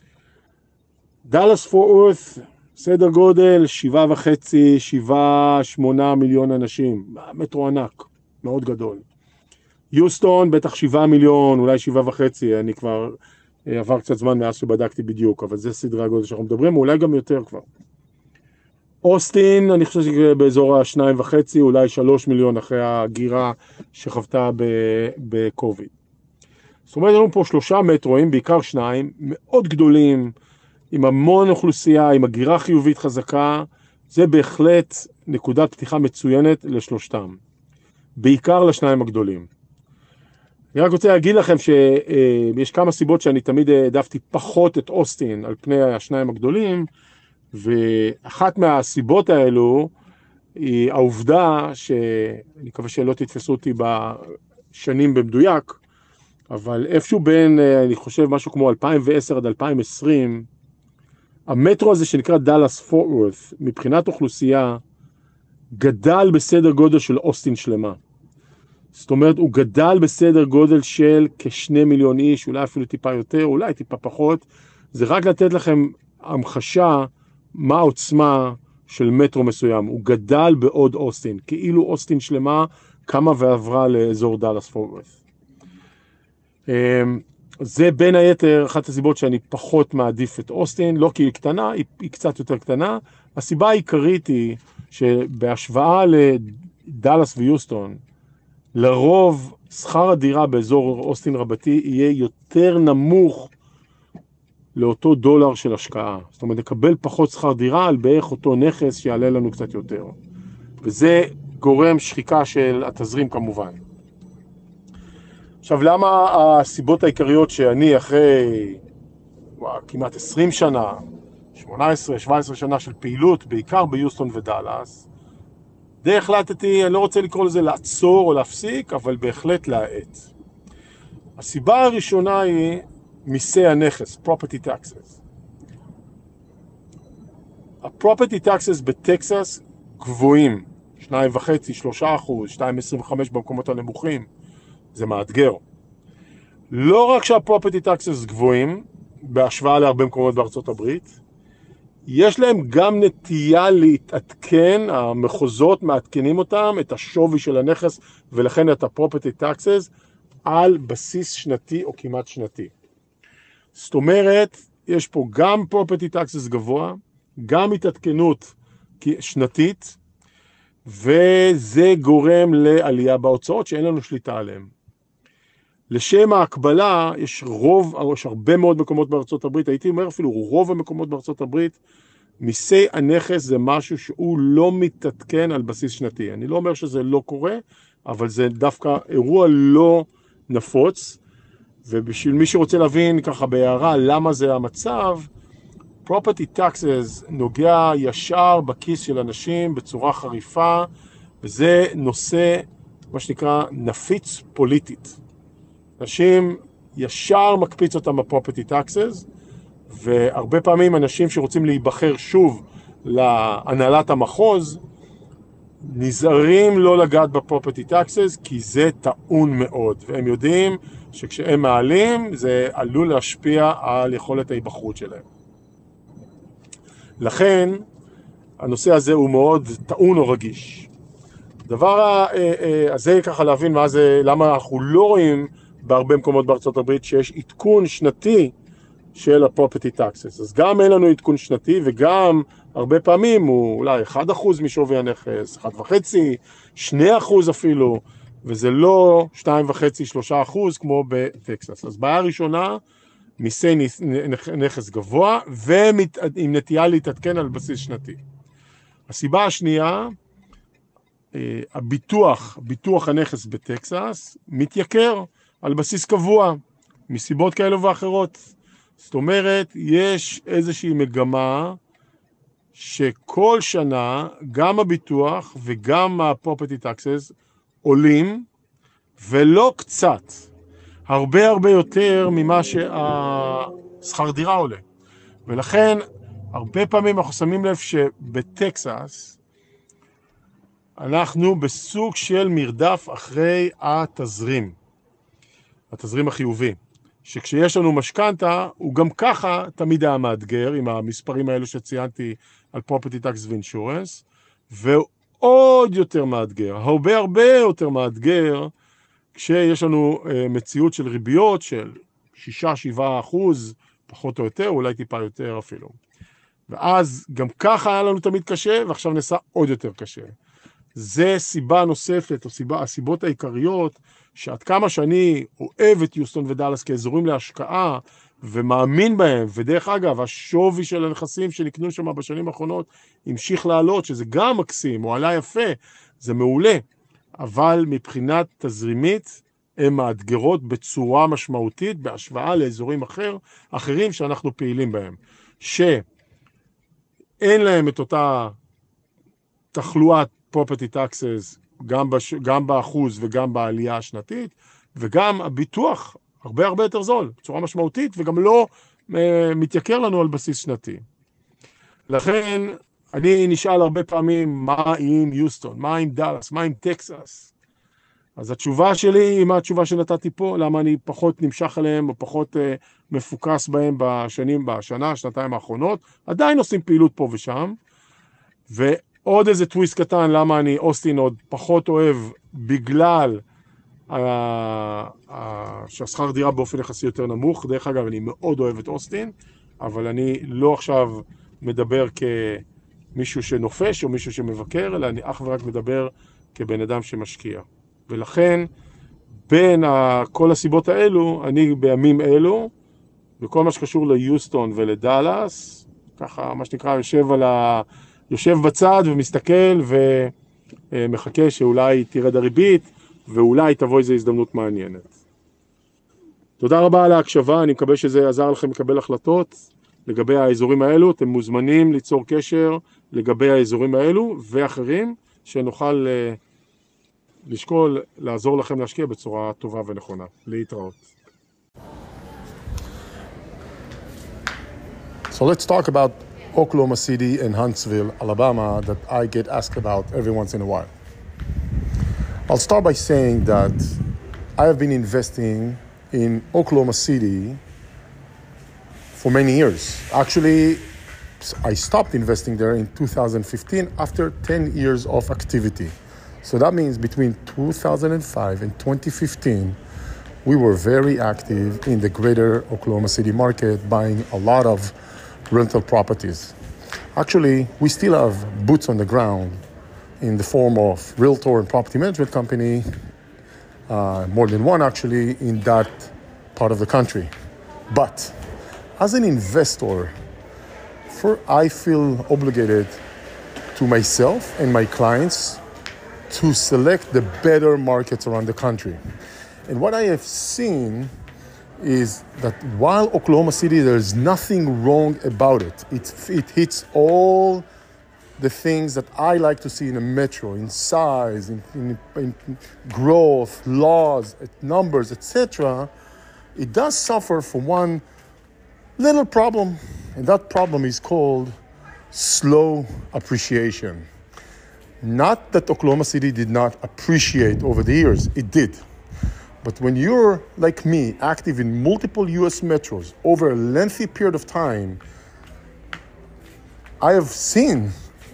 דאלאס פורט וורת, סדר גודל, שבעה וחצי, שבעה, שמונה מיליון אנשים. מטרו ענק, מאוד גדול. יוסטון, בטח שבעה מיליון, אולי שבעה וחצי, אני כבר עבר קצת זמן מאז שבדקתי בדיוק, אבל זה סדרי הגודל שאנחנו מדברים, אולי גם יותר כבר. אוסטין, אני חושב שבאזור השניים וחצי, אולי שלוש מיליון אחרי הגירה שחוותה בקוביד. זאת אומרת, לנו פה שלושה מטרואים, בעיקר שניים, מאוד גדולים, עם המון אוכלוסייה, עם הגירה חיובית חזקה, זה בהחלט נקודת פתיחה מצוינת לשלושתם. בעיקר לשניים הגדולים. אני רק רוצה להגיד לכם שיש כמה סיבות שאני תמיד העדפתי פחות את אוסטין על פני השניים הגדולים, ואחת מהסיבות האלו היא העובדה שאני מקווה שלא תתפסו אותי בשנים במדויק, אבל איפשהו בין, אני חושב, משהו כמו אלפיים ועשר עד אלפיים ועשרים, המטרו הזה שנקרא דאלאס פורט וורת, מבחינת אוכלוסייה, גדל בסדר גודל של אוסטין שלמה. זאת אומרת, הוא גדל בסדר גודל של כשני מיליון איש, אולי אפילו טיפה יותר, אולי טיפה פחות. זה רק לתת לכם המחשה מה העוצמה של מטרו מסוים. הוא גדל בעוד אוסטין, כאילו אוסטין שלמה קמה ועברה לאזור דאלאס פורט וורת. זה בין היתר אחת הסיבות שאני פחות מעדיף את אוסטין, לא כי היא קטנה, היא, היא קצת יותר קטנה. הסיבה העיקרית היא שבהשוואה לדאלאס ויוסטון, לרוב שכר הדירה באזור אוסטין רבתי יהיה יותר נמוך לאותו דולר של השקעה. זאת אומרת, נקבל פחות שכר דירה על בערך אותו נכס שיעלה לנו קצת יותר. וזה גורם שחיקה של התזרים כמובן. עכשיו, למה הסיבות העיקריות שאני אחרי ווא, כמעט עשרים שנה, שמונה עשרה שבע עשרה שנה של פעילות, בעיקר ביוסטון ודאלאס, די החלטתי, אני לא רוצה לקרוא לזה לעצור או להפסיק, אבל בהחלט להאט. הסיבה הראשונה היא מיסי הנכס, property taxes. ה-property taxes בטקסס גבוהים, שניים וחצי, שלושה אחוז, שתיים עשרים וחמש במקומות הנמוכים. זה מאתגר. לא רק שה-property taxes גבוהים, בהשוואה להרבה מקומות בארצות הברית, יש להם גם נטייה להתעדכן, המחוזות מעדכנים אותם, את השווי של הנכס, ולכן את ה-property taxes, על בסיס שנתי או כמעט שנתי. זאת אומרת, יש פה גם property taxes גבוה, גם התעדכנות שנתית, וזה גורם לעלייה בהוצאות שאין לנו שליטה עליהם. לשם ההקבלה, יש רוב, יש הרבה מאוד מקומות בארצות הברית, הייתי אומר אפילו רוב המקומות בארצות הברית, מיסי הנכס זה משהו שהוא לא מתעדכן על בסיס שנתי. אני לא אומר שזה לא קורה, אבל זה דווקא אירוע לא נפוץ, ובשביל מי שרוצה להבין ככה בהערה למה זה המצב, property taxes נוגע ישר בכיס של אנשים בצורה חריפה, וזה נושא, מה שנקרא, נפיץ פוליטית. אנשים ישר מקפיץ אותם ב-property taxes, והרבה פעמים אנשים שרוצים להיבחר שוב להנהלת המחוז, נזהרים לא לגעת ב-property taxes, כי זה טעון מאוד, והם יודעים שכשהם מעלים, זה עלול להשפיע על יכולת ההיבחרות שלהם. לכן, הנושא הזה הוא מאוד טעון או רגיש. דבר הזה ככה להבין מה זה, למה אנחנו לא רואים בהרבה מקומות בארצות הברית שיש עדכון שנתי של ה-property taxes. אז גם אין לנו עדכון שנתי, וגם הרבה פעמים הוא אולי אחד אחוז משווי הנכס, אחד וחצי, שני אחוז אפילו, וזה לא שתיים וחצי, שלושה אחוז כמו בטקסס. אז בעיה ראשונה, מיסי נכס גבוה, ועם נטייה להתעדכן על בסיס שנתי. הסיבה השנייה, הביטוח, ביטוח הנכס בטקסס, מתייקר על בסיס קבוע, מסיבות כאלו ואחרות. זאת אומרת, יש איזושהי מגמה שכל שנה גם הביטוח וגם ה-property taxes עולים, ולא קצת, הרבה הרבה יותר ממה שהשכר דירה עולה. ולכן, הרבה פעמים אנחנו שמים לב שבטקסס, אנחנו בסוג של מרדף אחרי התזרים, התזרים החיובי. שכשיש לנו משכנתה, הוא גם ככה תמיד היה מאתגר, עם המספרים האלו שציינתי על property tax ו-insurance, ועוד יותר מאתגר, הרבה הרבה יותר מאתגר, כשיש לנו מציאות של ריביות של שישה שבעה אחוז, פחות או יותר, אולי טיפה יותר אפילו. ואז גם ככה היה לנו תמיד קשה, ועכשיו נעשה עוד יותר קשה. זה סיבה נוספת, או סיבה, הסיבות העיקריות, שעד כמה שאני אוהב את יוסטון ודלס כאזורים להשקעה, ומאמין בהם, ודרך אגב, השווי של הנכסים שנקנו שם בשנים האחרונות, המשיך לעלות, שזה גם מקסים, הוא עלה יפה, זה מעולה, אבל מבחינת תזרימית, הן מאתגרות בצורה משמעותית, בהשוואה לאזורים אחר, אחרים שאנחנו פעילים בהם, שאין להם את אותה תחלואת property taxes, גם, בש... גם באחוז וגם בעלייה השנתית, וגם הביטוח הרבה הרבה יותר זול, בצורה משמעותית, וגם לא uh, מתייקר לנו על בסיס שנתי. לכן, אני נשאל הרבה פעמים, מה עם יוסטון, מה עם דלס, מה עם טקסס? אז התשובה שלי, מה התשובה שנתתי פה, למה אני פחות נמשך עליהם, או פחות uh, מפוקס בהם בשנים, בשנה, שנתיים האחרונות, עדיין עושים פעילות פה ושם, ו... עוד איזה טוויסט קטן, למה אני אוסטין עוד פחות אוהב, בגלל שהשכר דירה באופן יחסי יותר נמוך. דרך אגב, אני מאוד אוהב את אוסטין, אבל אני לא עכשיו מדבר כמישהו שנופש או מישהו שמבקר, אלא אני אך ורק מדבר כבן אדם שמשקיע. ולכן, בין כל הסיבות האלו, אני בימים אלו, בכל מה שקשור ליוסטון ולדלס, ככה, מה שנקרא, יושב על ה... יושב בצד ומסתכל ומחכה שאולי תירד הריבית, ואולי תבוא איזו הזדמנות מעניינת. תודה רבה על ההקשבה, אני מקווה שזה עזר לכם לקבל החלטות לגבי האזורים האלו. אתם מוזמנים ליצור קשר לגבי האזורים האלו ואחרים, שנוכל לשקול לעזור לכם להשקיע בצורה טובה ונכונה. להתראות. So let's talk about Oklahoma City and Huntsville, Alabama, that I get asked about every once in a while. I'll start by saying that I have been investing in Oklahoma City for many years. Actually, I stopped investing there in two thousand fifteen after ten years of activity. So that means between two thousand five and twenty fifteen, we were very active in the greater Oklahoma City market, buying a lot of rental properties. Actually, we still have boots on the ground in the form of realtor and property management company, uh, more than one actually, in that part of the country. But as an investor, for, I feel obligated to myself and my clients to select the better markets around the country. And what I have seen is that while Oklahoma City, there's nothing wrong about it. It, it hits all the things that I like to see in a metro, in size, in, in, in growth, laws, numbers, et cetera. It does suffer from one little problem, and that problem is called slow appreciation. Not that Oklahoma City did not appreciate over the years, it did. But when you're, like me, active in multiple U S metros over a lengthy period of time, I have seen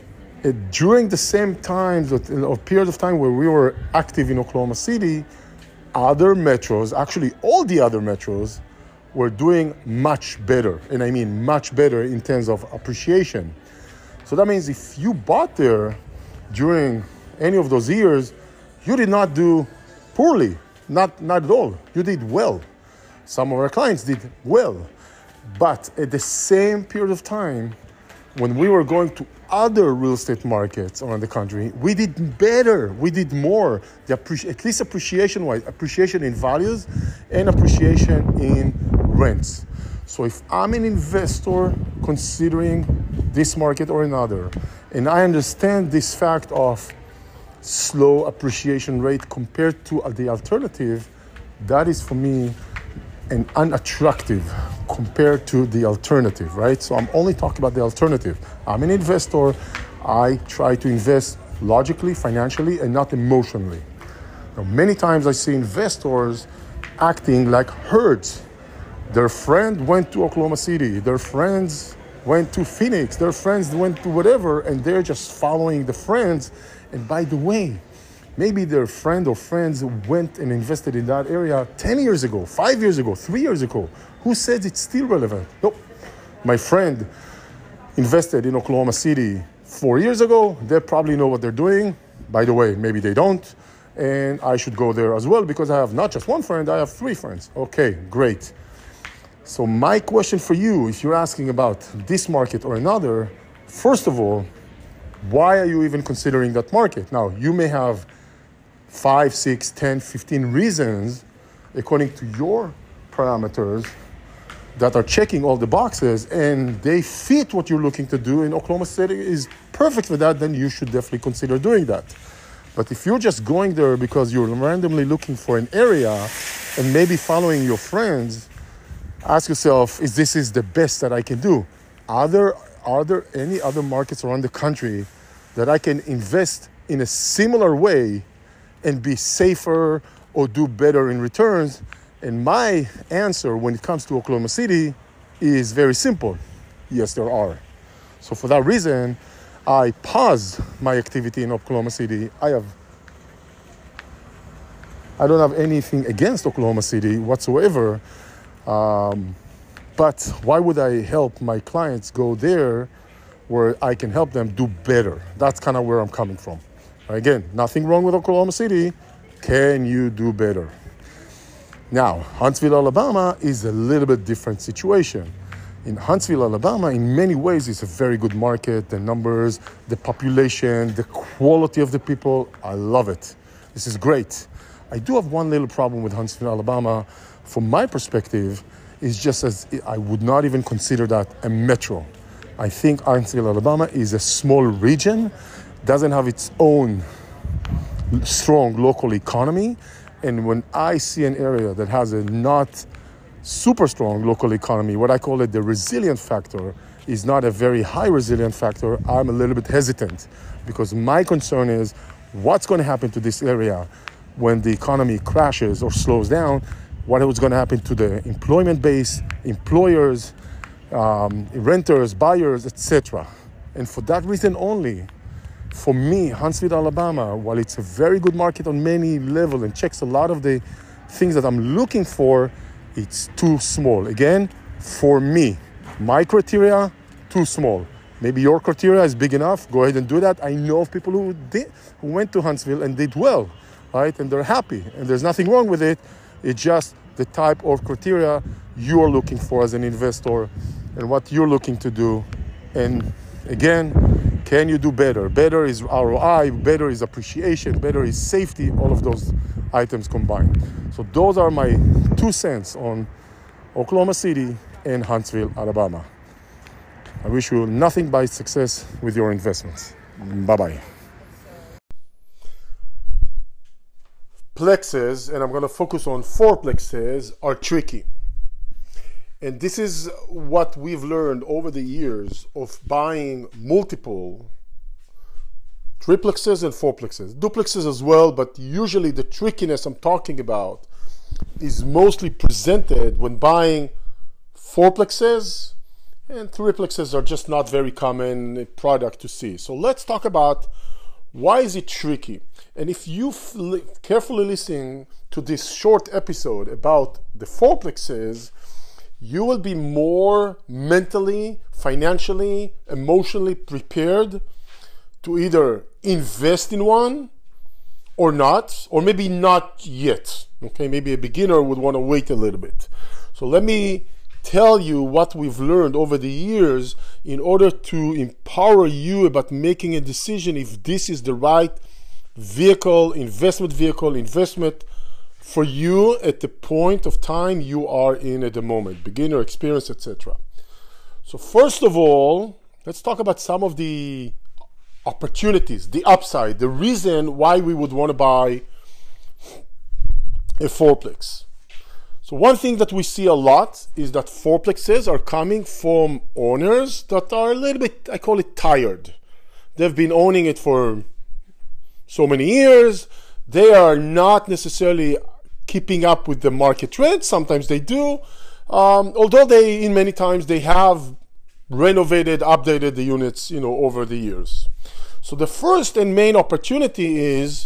it during the same times or period of time where we were active in Oklahoma City, other metros, actually all the other metros, were doing much better. And I mean much better in terms of appreciation. So that means if you bought there during any of those years, you did not do poorly. Not, not at all. You did well. Some of our clients did well. But at the same period of time, when we were going to other real estate markets around the country, we did better. We did more. The appreci- at least appreciation-wise, appreciation in values and appreciation in rents. So if I'm an investor considering this market or another, and I understand this fact of slow appreciation rate compared to the alternative, that is for me an unattractive compared to the alternative, right? So I'm only talking about the alternative. I'm an investor. I try to invest logically, financially, and not emotionally. Now, many times I see investors acting like herds. Their friend went to Oklahoma City. Their friends went to Phoenix. Their friends went to whatever, and they're just following the friends. And by the way, maybe their friend or friends went and invested in that area ten years ago, five years ago, three years ago. Who says it's still relevant? Nope. My friend invested in Oklahoma City four years ago. They probably know what they're doing. By the way, maybe they don't. And I should go there as well because I have not just one friend, I have three friends. Okay, great. So my question for you, if you're asking about this market or another, first of all, why are you even considering that market? Now, you may have five, six, ten, fifteen reasons, according to your parameters, that are checking all the boxes, and they fit what you're looking to do, and Oklahoma City is perfect for that, then you should definitely consider doing that. But if you're just going there because you're randomly looking for an area and maybe following your friends, ask yourself, is this is the best that I can do? Are there Are there any other markets around the country that I can invest in a similar way and be safer or do better in returns? And my answer when it comes to Oklahoma City is very simple. Yes, there are. So for that reason, I paused my activity in Oklahoma City. I have, I don't have anything against Oklahoma City whatsoever. Um, But why would I help my clients go there where I can help them do better? That's kind of where I'm coming from. Again, nothing wrong with Oklahoma City. Can you do better? Now, Huntsville, Alabama is a little bit different situation. In Huntsville, Alabama, in many ways, it's a very good market. The numbers, the population, the quality of the people, I love it. This is great. I do have one little problem with Huntsville, Alabama. From my perspective, is just as I would not even consider that a metro. I think Huntsville, Alabama is a small region, doesn't have its own strong local economy. And when I see an area that has a not super strong local economy, what I call it the resilient factor, is not a very high resilient factor, I'm a little bit hesitant because my concern is what's going to happen to this area when the economy crashes or slows down. What is going to happen to the employment base, employers, um, renters, buyers, et cetera. And for that reason only, for me, Huntsville, Alabama, while it's a very good market on many levels and checks a lot of the things that I'm looking for, it's too small. Again, for me, my criteria, too small. Maybe your criteria is big enough. Go ahead and do that. I know of people who did, who went to Huntsville and did well, right? And they're happy, and there's nothing wrong with it. It's just the type of criteria you're looking for as an investor and what you're looking to do. And again, can you do better? Better is R O I, better is appreciation, better is safety, all of those items combined. So those are my two cents on Oklahoma City, and Huntsville, Alabama. I wish you nothing but success with your investments. Bye-bye. Plexes, and I'm going to focus on fourplexes, are tricky. And this is what we've learned over the years of buying multiple triplexes and fourplexes, duplexes as well, but usually the trickiness I'm talking about is mostly presented when buying fourplexes, and triplexes are just not very common product to see. So let's talk about why is it tricky. And if you carefully listen to this short episode about the fourplexes, you will be more mentally, financially, emotionally prepared to either invest in one or not, or maybe not yet. Okay, maybe a beginner would want to wait a little bit. So let me tell you what we've learned over the years in order to empower you about making a decision if this is the right vehicle, investment vehicle, investment for you at the point of time you are in at the moment, beginner, experience, et cetera. So first of all, let's talk about some of the opportunities, the upside, the reason why we would want to buy a fourplex. So one thing that we see a lot is that fourplexes are coming from owners that are a little bit, I call it, tired. They've been owning it for so many years. They are not necessarily keeping up with the market trend. Sometimes they do, um, although they, in many times, they have renovated, updated the units, you know, over the years. So the first and main opportunity is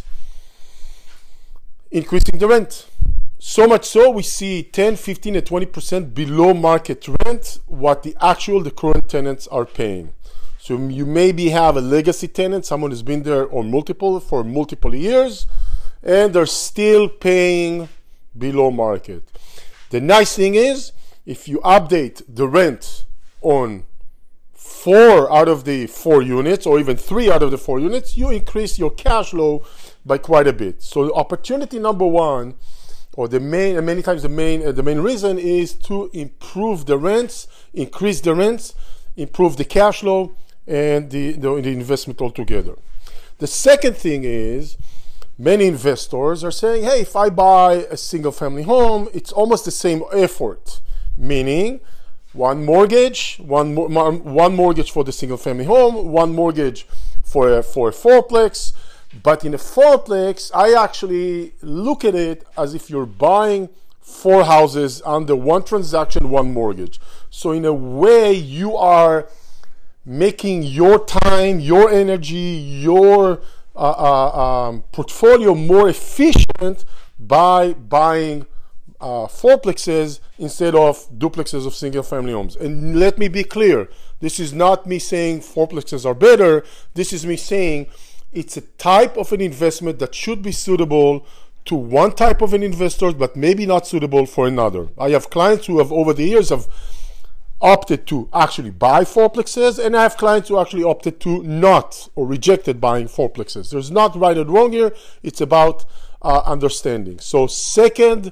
increasing the rent. So much so, we see ten, fifteen, and twenty percent below market rent what the actual, the current tenants are paying. So you maybe have a legacy tenant, someone who's been there or multiple for multiple years, and they're still paying below market. The nice thing is, if you update the rent on four out of the four units, or even three out of the four units, you increase your cash flow by quite a bit. So opportunity number one, or the main, and many times the main, uh, the main reason is to improve the rents, increase the rents, improve the cash flow, and the, the, the investment altogether. The second thing is, many investors are saying, hey, if I buy a single family home, it's almost the same effort. Meaning, one mortgage, one, one mortgage for the single family home, one mortgage for a, for a fourplex. But in a fourplex, I actually look at it as if you're buying four houses under one transaction, one mortgage. So in a way, you are making your time, your energy, your uh, uh, um, portfolio more efficient by buying uh, fourplexes instead of duplexes of single-family homes. And let me be clear, this is not me saying fourplexes are better. This is me saying it's a type of an investment that should be suitable to one type of an investor, but maybe not suitable for another. I have clients who have, over the years, have opted to actually buy fourplexes, and I have clients who actually opted to not or rejected buying fourplexes. There's not right or wrong here. It's about uh, understanding. So second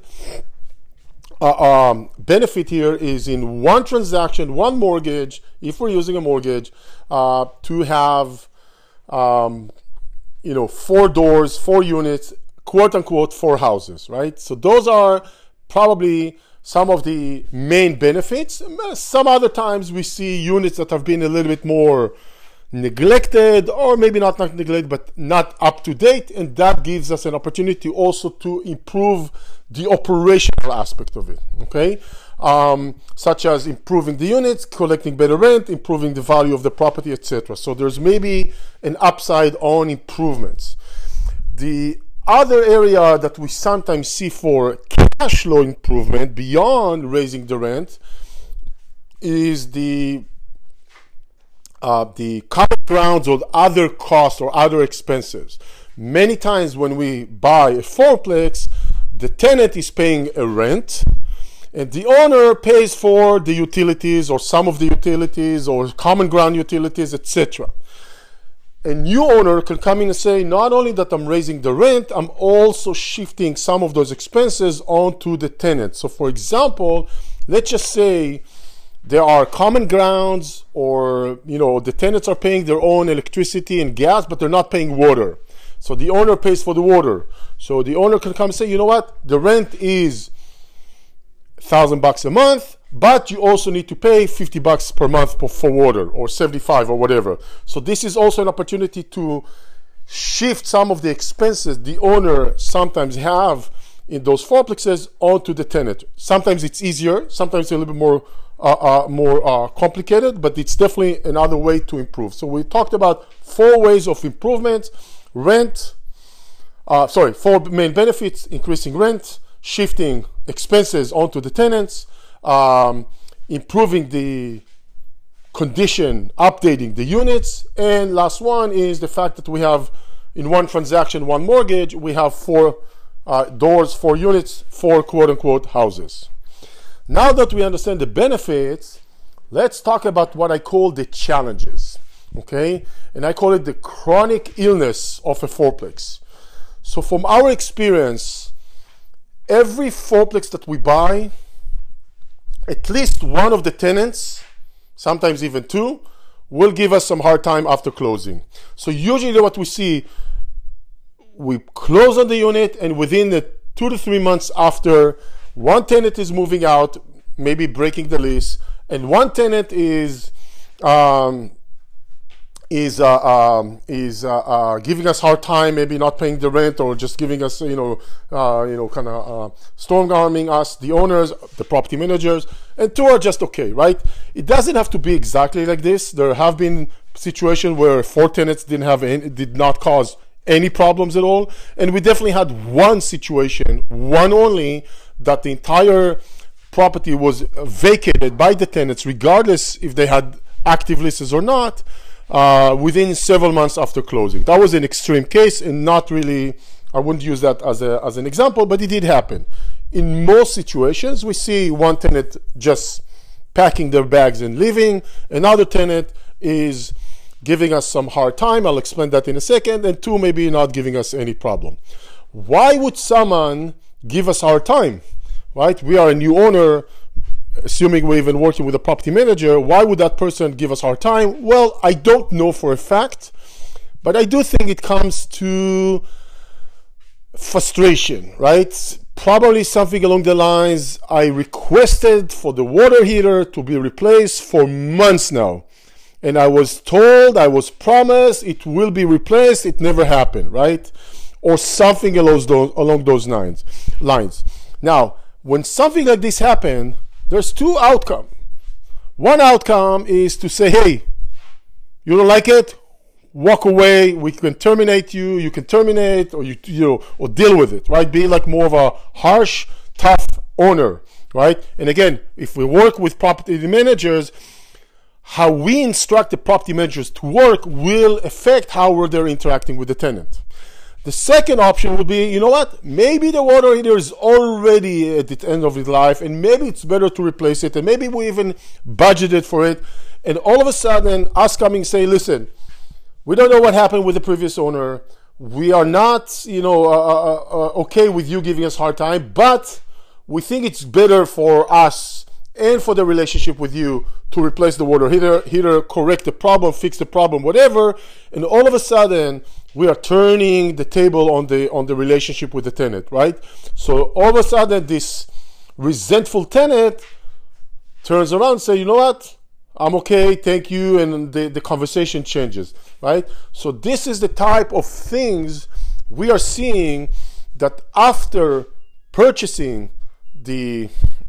uh, um, benefit here is in one transaction, one mortgage, if we're using a mortgage, uh, to have um, you know, four doors, four units, quote unquote, four houses, right? So those are probably some of the main benefits. Some other times we see units that have been a little bit more neglected, or maybe not, not neglected, but not up to date. And that gives us an opportunity also to improve the operational aspect of it, okay? Um, such as improving the units, collecting better rent, improving the value of the property, et cetera. So there's maybe an upside on improvements. The other area that we sometimes see for cash flow improvement beyond raising the rent is the uh, the common grounds or other costs or other expenses. Many times when we buy a fourplex, the tenant is paying a rent, and the owner pays for the utilities or some of the utilities or common ground utilities, et cetera. A new owner can come in and say, not only that I'm raising the rent, I'm also shifting some of those expenses onto the tenant. So for example, let's just say there are common grounds, or you know the tenants are paying their own electricity and gas, but they're not paying water. So the owner pays for the water. So the owner can come and say, you know what, the rent is a thousand bucks a month, but you also need to pay fifty bucks per month for water, or seventy-five or whatever. So this is also an opportunity to shift some of the expenses the owner sometimes have in those fourplexes onto the tenant. Sometimes it's easier, sometimes it's a little bit more uh, uh, more uh, complicated, but it's definitely another way to improve. So we talked about four ways of improvement: rent, uh, sorry, four main benefits: increasing rent, shifting expenses onto the tenants, um, improving the condition, updating the units, and last one is the fact that we have in one transaction, one mortgage, we have four uh, doors, four units, four quote-unquote houses. Now that we understand the benefits, let's talk about what I call the challenges, okay? And I call it the chronic illness of a fourplex. So from our experience, every fourplex that we buy, at least one of the tenants, sometimes even two, will give us some hard time after closing. So usually what we see, we close on the unit, and within the two to three months after, one tenant is moving out, maybe breaking the lease, and one tenant is um, is uh, um, is uh, uh, giving us hard time, maybe not paying the rent, or just giving us, you know, uh, you know, kind of uh, storm arming us, the owners, the property managers, and two are just okay, right? It doesn't have to be exactly like this. There have been situations where four tenants didn't have any, did not cause any problems at all, and we definitely had one situation, one only, that the entire property was vacated by the tenants, regardless if they had active leases or not, uh, within several months after closing. That was an extreme case, and not really, I wouldn't use that as, a, as an example, but it did happen. In most situations, we see one tenant just packing their bags and leaving, another tenant is giving us some hard time, I'll explain that in a second, and two, maybe not giving us any problem. Why would someone give us hard time, right? We are a new owner, assuming we're even working with a property manager. Why would that person give us hard time? Well, I don't know for a fact, but I do think it comes to frustration, right? Probably something along the lines, I requested for the water heater to be replaced for months now, and I was told, I was promised it will be replaced, it never happened, right? Or something along those, along those lines. lines. Now, when something like this happens, there's two outcomes. One outcome is to say, hey, you don't like it? Walk away, we can terminate you, you can terminate, or you, you know, or deal with it, right? Be like more of a harsh, tough owner, right? And again, if we work with property managers, how we instruct the property managers to work will affect how they're interacting with the tenant. The second option would be, you know what, maybe the water heater is already at the end of its life, and maybe it's better to replace it, and maybe we even budgeted for it, and all of a sudden us coming and say, listen, we don't know what happened with the previous owner, we are not, you know, uh, uh, uh, okay with you giving us hard time, but we think it's better for us and for the relationship with you to replace the water heater, heater, correct the problem, fix the problem, whatever, and all of a sudden we are turning the table on the on the relationship with the tenant, right? So all of a sudden this resentful tenant turns around and say, you know what, I'm okay, thank you, and the, the conversation changes, right? So this is the type of things we are seeing, that after purchasing the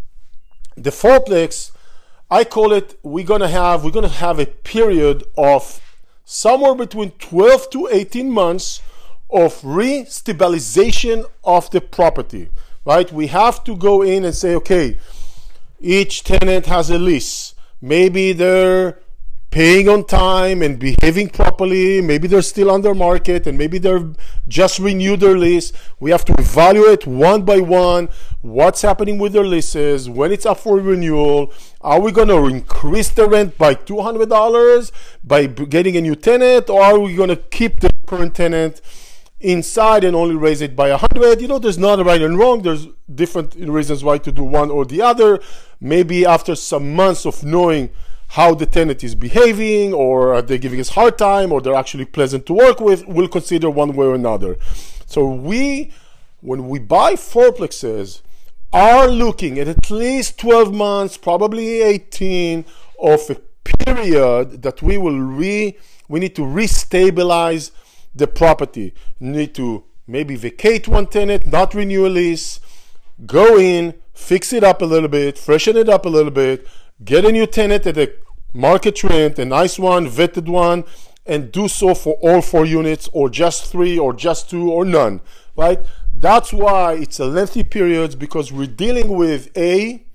the fourplex, I call it, we're gonna have we're gonna have a period of somewhere between twelve to eighteen months of re-stabilization of the property, right? We have to go in and say, okay, each tenant has a lease. Maybe they're paying on time and behaving properly. Maybe they're still under market, and maybe they're just renewed their lease. We have to evaluate one by one what's happening with their leases, when it's up for renewal. Are we going to increase the rent by two hundred dollars by getting a new tenant, or are we going to keep the current tenant inside and only raise it by one hundred? You know, there's not a right and wrong. There's different reasons why to do one or the other. maybe after some months of knowing how the tenant is behaving, or are they giving us hard time, or they're actually pleasant to work with, we'll consider one way or another. So we, when we buy fourplexes, are looking at at least twelve months, probably eighteen, of a period that we will re, we need to restabilize the property. You need to maybe vacate one tenant, not renew a lease, go in, fix it up a little bit, freshen it up a little bit, get a new tenant at a market rent, a nice one, vetted one, and do so for all four units, or just three, or just two, or none, right? That's why it's a lengthy period, because we're dealing with a,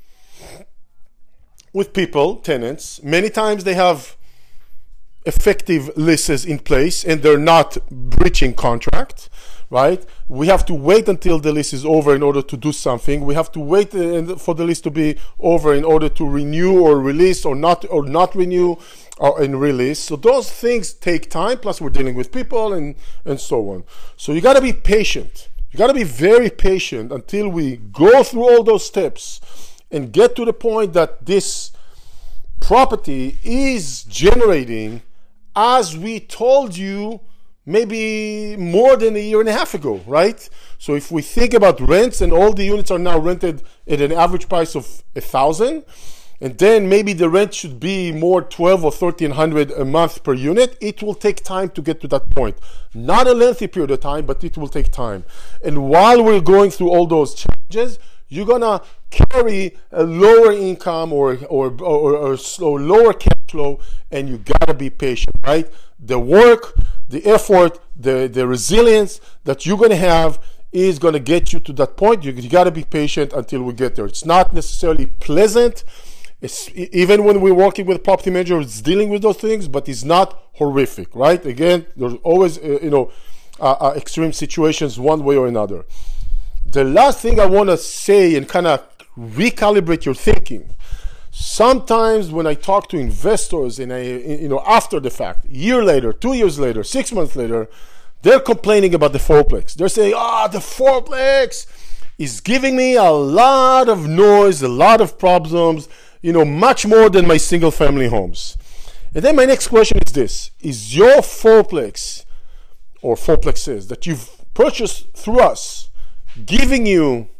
with people, tenants. Many times they have effective leases in place and they're not breaching contract, right? We have to wait until the lease is over in order to do something. We have to wait for the lease to be over in order to renew or release, or not, or not renew or and release. So those things take time. Plus we're dealing with people and, and so on. So you got to be patient. You got to be very patient until we go through all those steps and get to the point that this property is generating, as we told you maybe more than a year and a half ago, right? So if we think about rents, and all the units are now rented at an average price of a thousand, and then maybe the rent should be more twelve or thirteen hundred a month per unit, it will take time to get to that point. Not a lengthy period of time, but it will take time. And while we're going through all those challenges, you're gonna carry a lower income or or or, or, or lower cash flow, and you gotta be patient, right? The work, the effort, the the resilience that you're gonna have is gonna get you to that point. You, you gotta be patient until we get there. It's not necessarily pleasant. It's, even when we're working with property manager, it's dealing with those things, but it's not horrific, right? Again, there's always uh, you know uh, uh, extreme situations one way or another. The last thing I want to say, and kind of recalibrate your thinking. Sometimes when I talk to investors, and I, you know, after the fact, a year later, two years later, six months later, they're complaining about the fourplex. They're saying, ah, oh, the fourplex is giving me a lot of noise, a lot of problems, you know, much more than my single family homes. And then my next question is this: is your fourplex or fourplexes that you've purchased through us giving you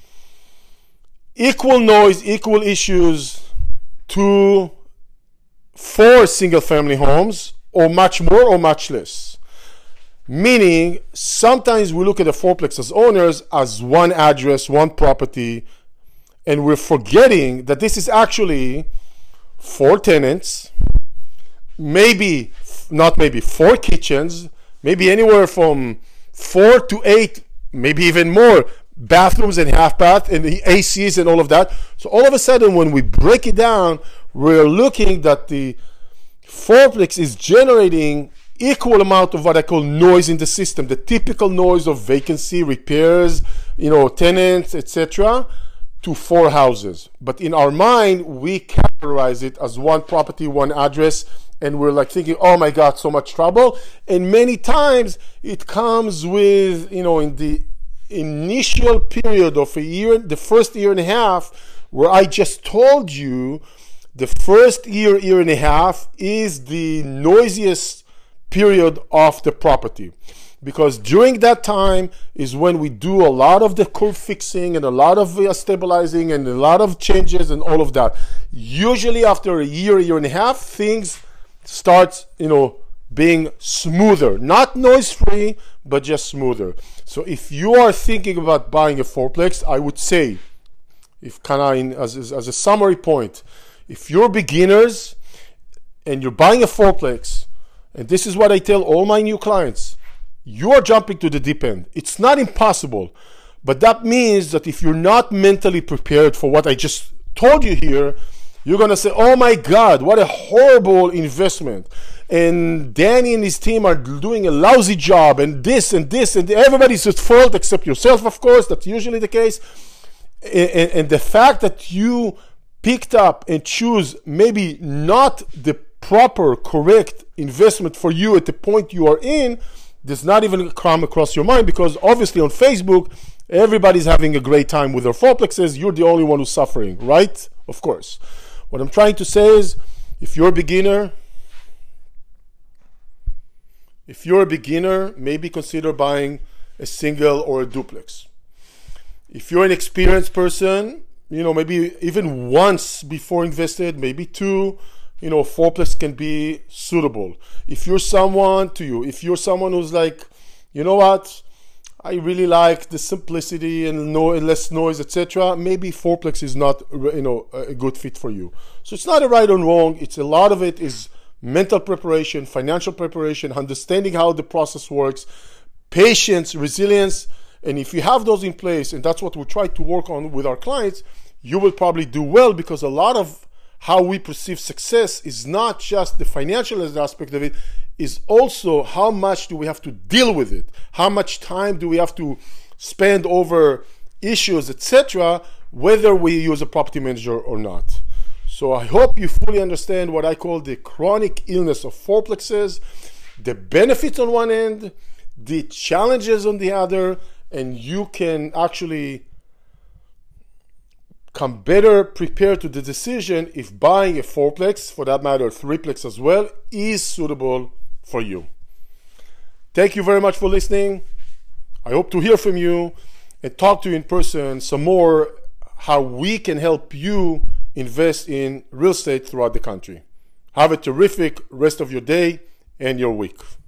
equal noise, equal issues to four single family homes, or much more or much less? Meaning, sometimes we look at the fourplex as owners as one address, one property, and we're forgetting that this is actually four tenants, maybe, not maybe, four kitchens, maybe anywhere from four to eight, maybe even more, bathrooms and half bath and the A Cs and all of that. So all of a sudden, when we break it down, we're looking that the fourplex is generating equal amount of what I call noise in the system, the typical noise of vacancy, repairs, you know, tenants, et cetera, to four houses. But in our mind, we categorize it as one property, one address, and we're like thinking, oh my God, so much trouble. And many times it comes with, you know, in the initial period of a year, the first year and a half, where I just told you the first year, year and a half is the noisiest period of the property, because during that time is when we do a lot of the curve fixing and a lot of uh, stabilizing and a lot of changes and all of that. Usually after a year, year and a half, things start, you know, being smoother, not noise free, but just smoother. So if you are thinking about buying a fourplex, I would say, if kind of in as, as a summary point, if you're beginners and you're buying a fourplex, and this is what I tell all my new clients, you are jumping to the deep end. It's not impossible, but that means that if you're not mentally prepared for what I just told you here, you're gonna say, oh my God, what a horrible investment. And Danny and his team are doing a lousy job, and this and this, and everybody's at fault except yourself, of course. That's usually the case. And, and the fact that you picked up and choose maybe not the proper, correct investment for you at the point you are in does not even come across your mind, because obviously on Facebook, everybody's having a great time with their fourplexes. You're the only one who's suffering, right? of course. What I'm trying to say is, if you're a beginner, if you're a beginner, maybe consider buying a single or a duplex. If you're an experienced person, you know, maybe even once before invested, maybe two, you know, fourplex can be suitable. If you're someone to you, if you're someone who's like, you know what, I really like the simplicity and no and less noise, et cetera, maybe fourplex is not, you know, a good fit for you. So it's not a right or wrong. It's a lot of it is mental preparation, financial preparation, understanding how the process works, patience, resilience. And if you have those in place, and that's what we try to work on with our clients, you will probably do well, because a lot of how we perceive success is not just the financial aspect of it, is also how much do we have to deal with it, how much time do we have to spend over issues, et cetera, whether we use a property manager or not. So I hope you fully understand what I call the chronic illness of fourplexes, the benefits on one end, the challenges on the other, and you can actually come better prepared to the decision if buying a fourplex, for that matter threeplex as well, is suitable for you. Thank you very much for listening. I hope to hear from you and talk to you in person some more how we can help you invest in real estate throughout the country. Have a terrific rest of your day and your week.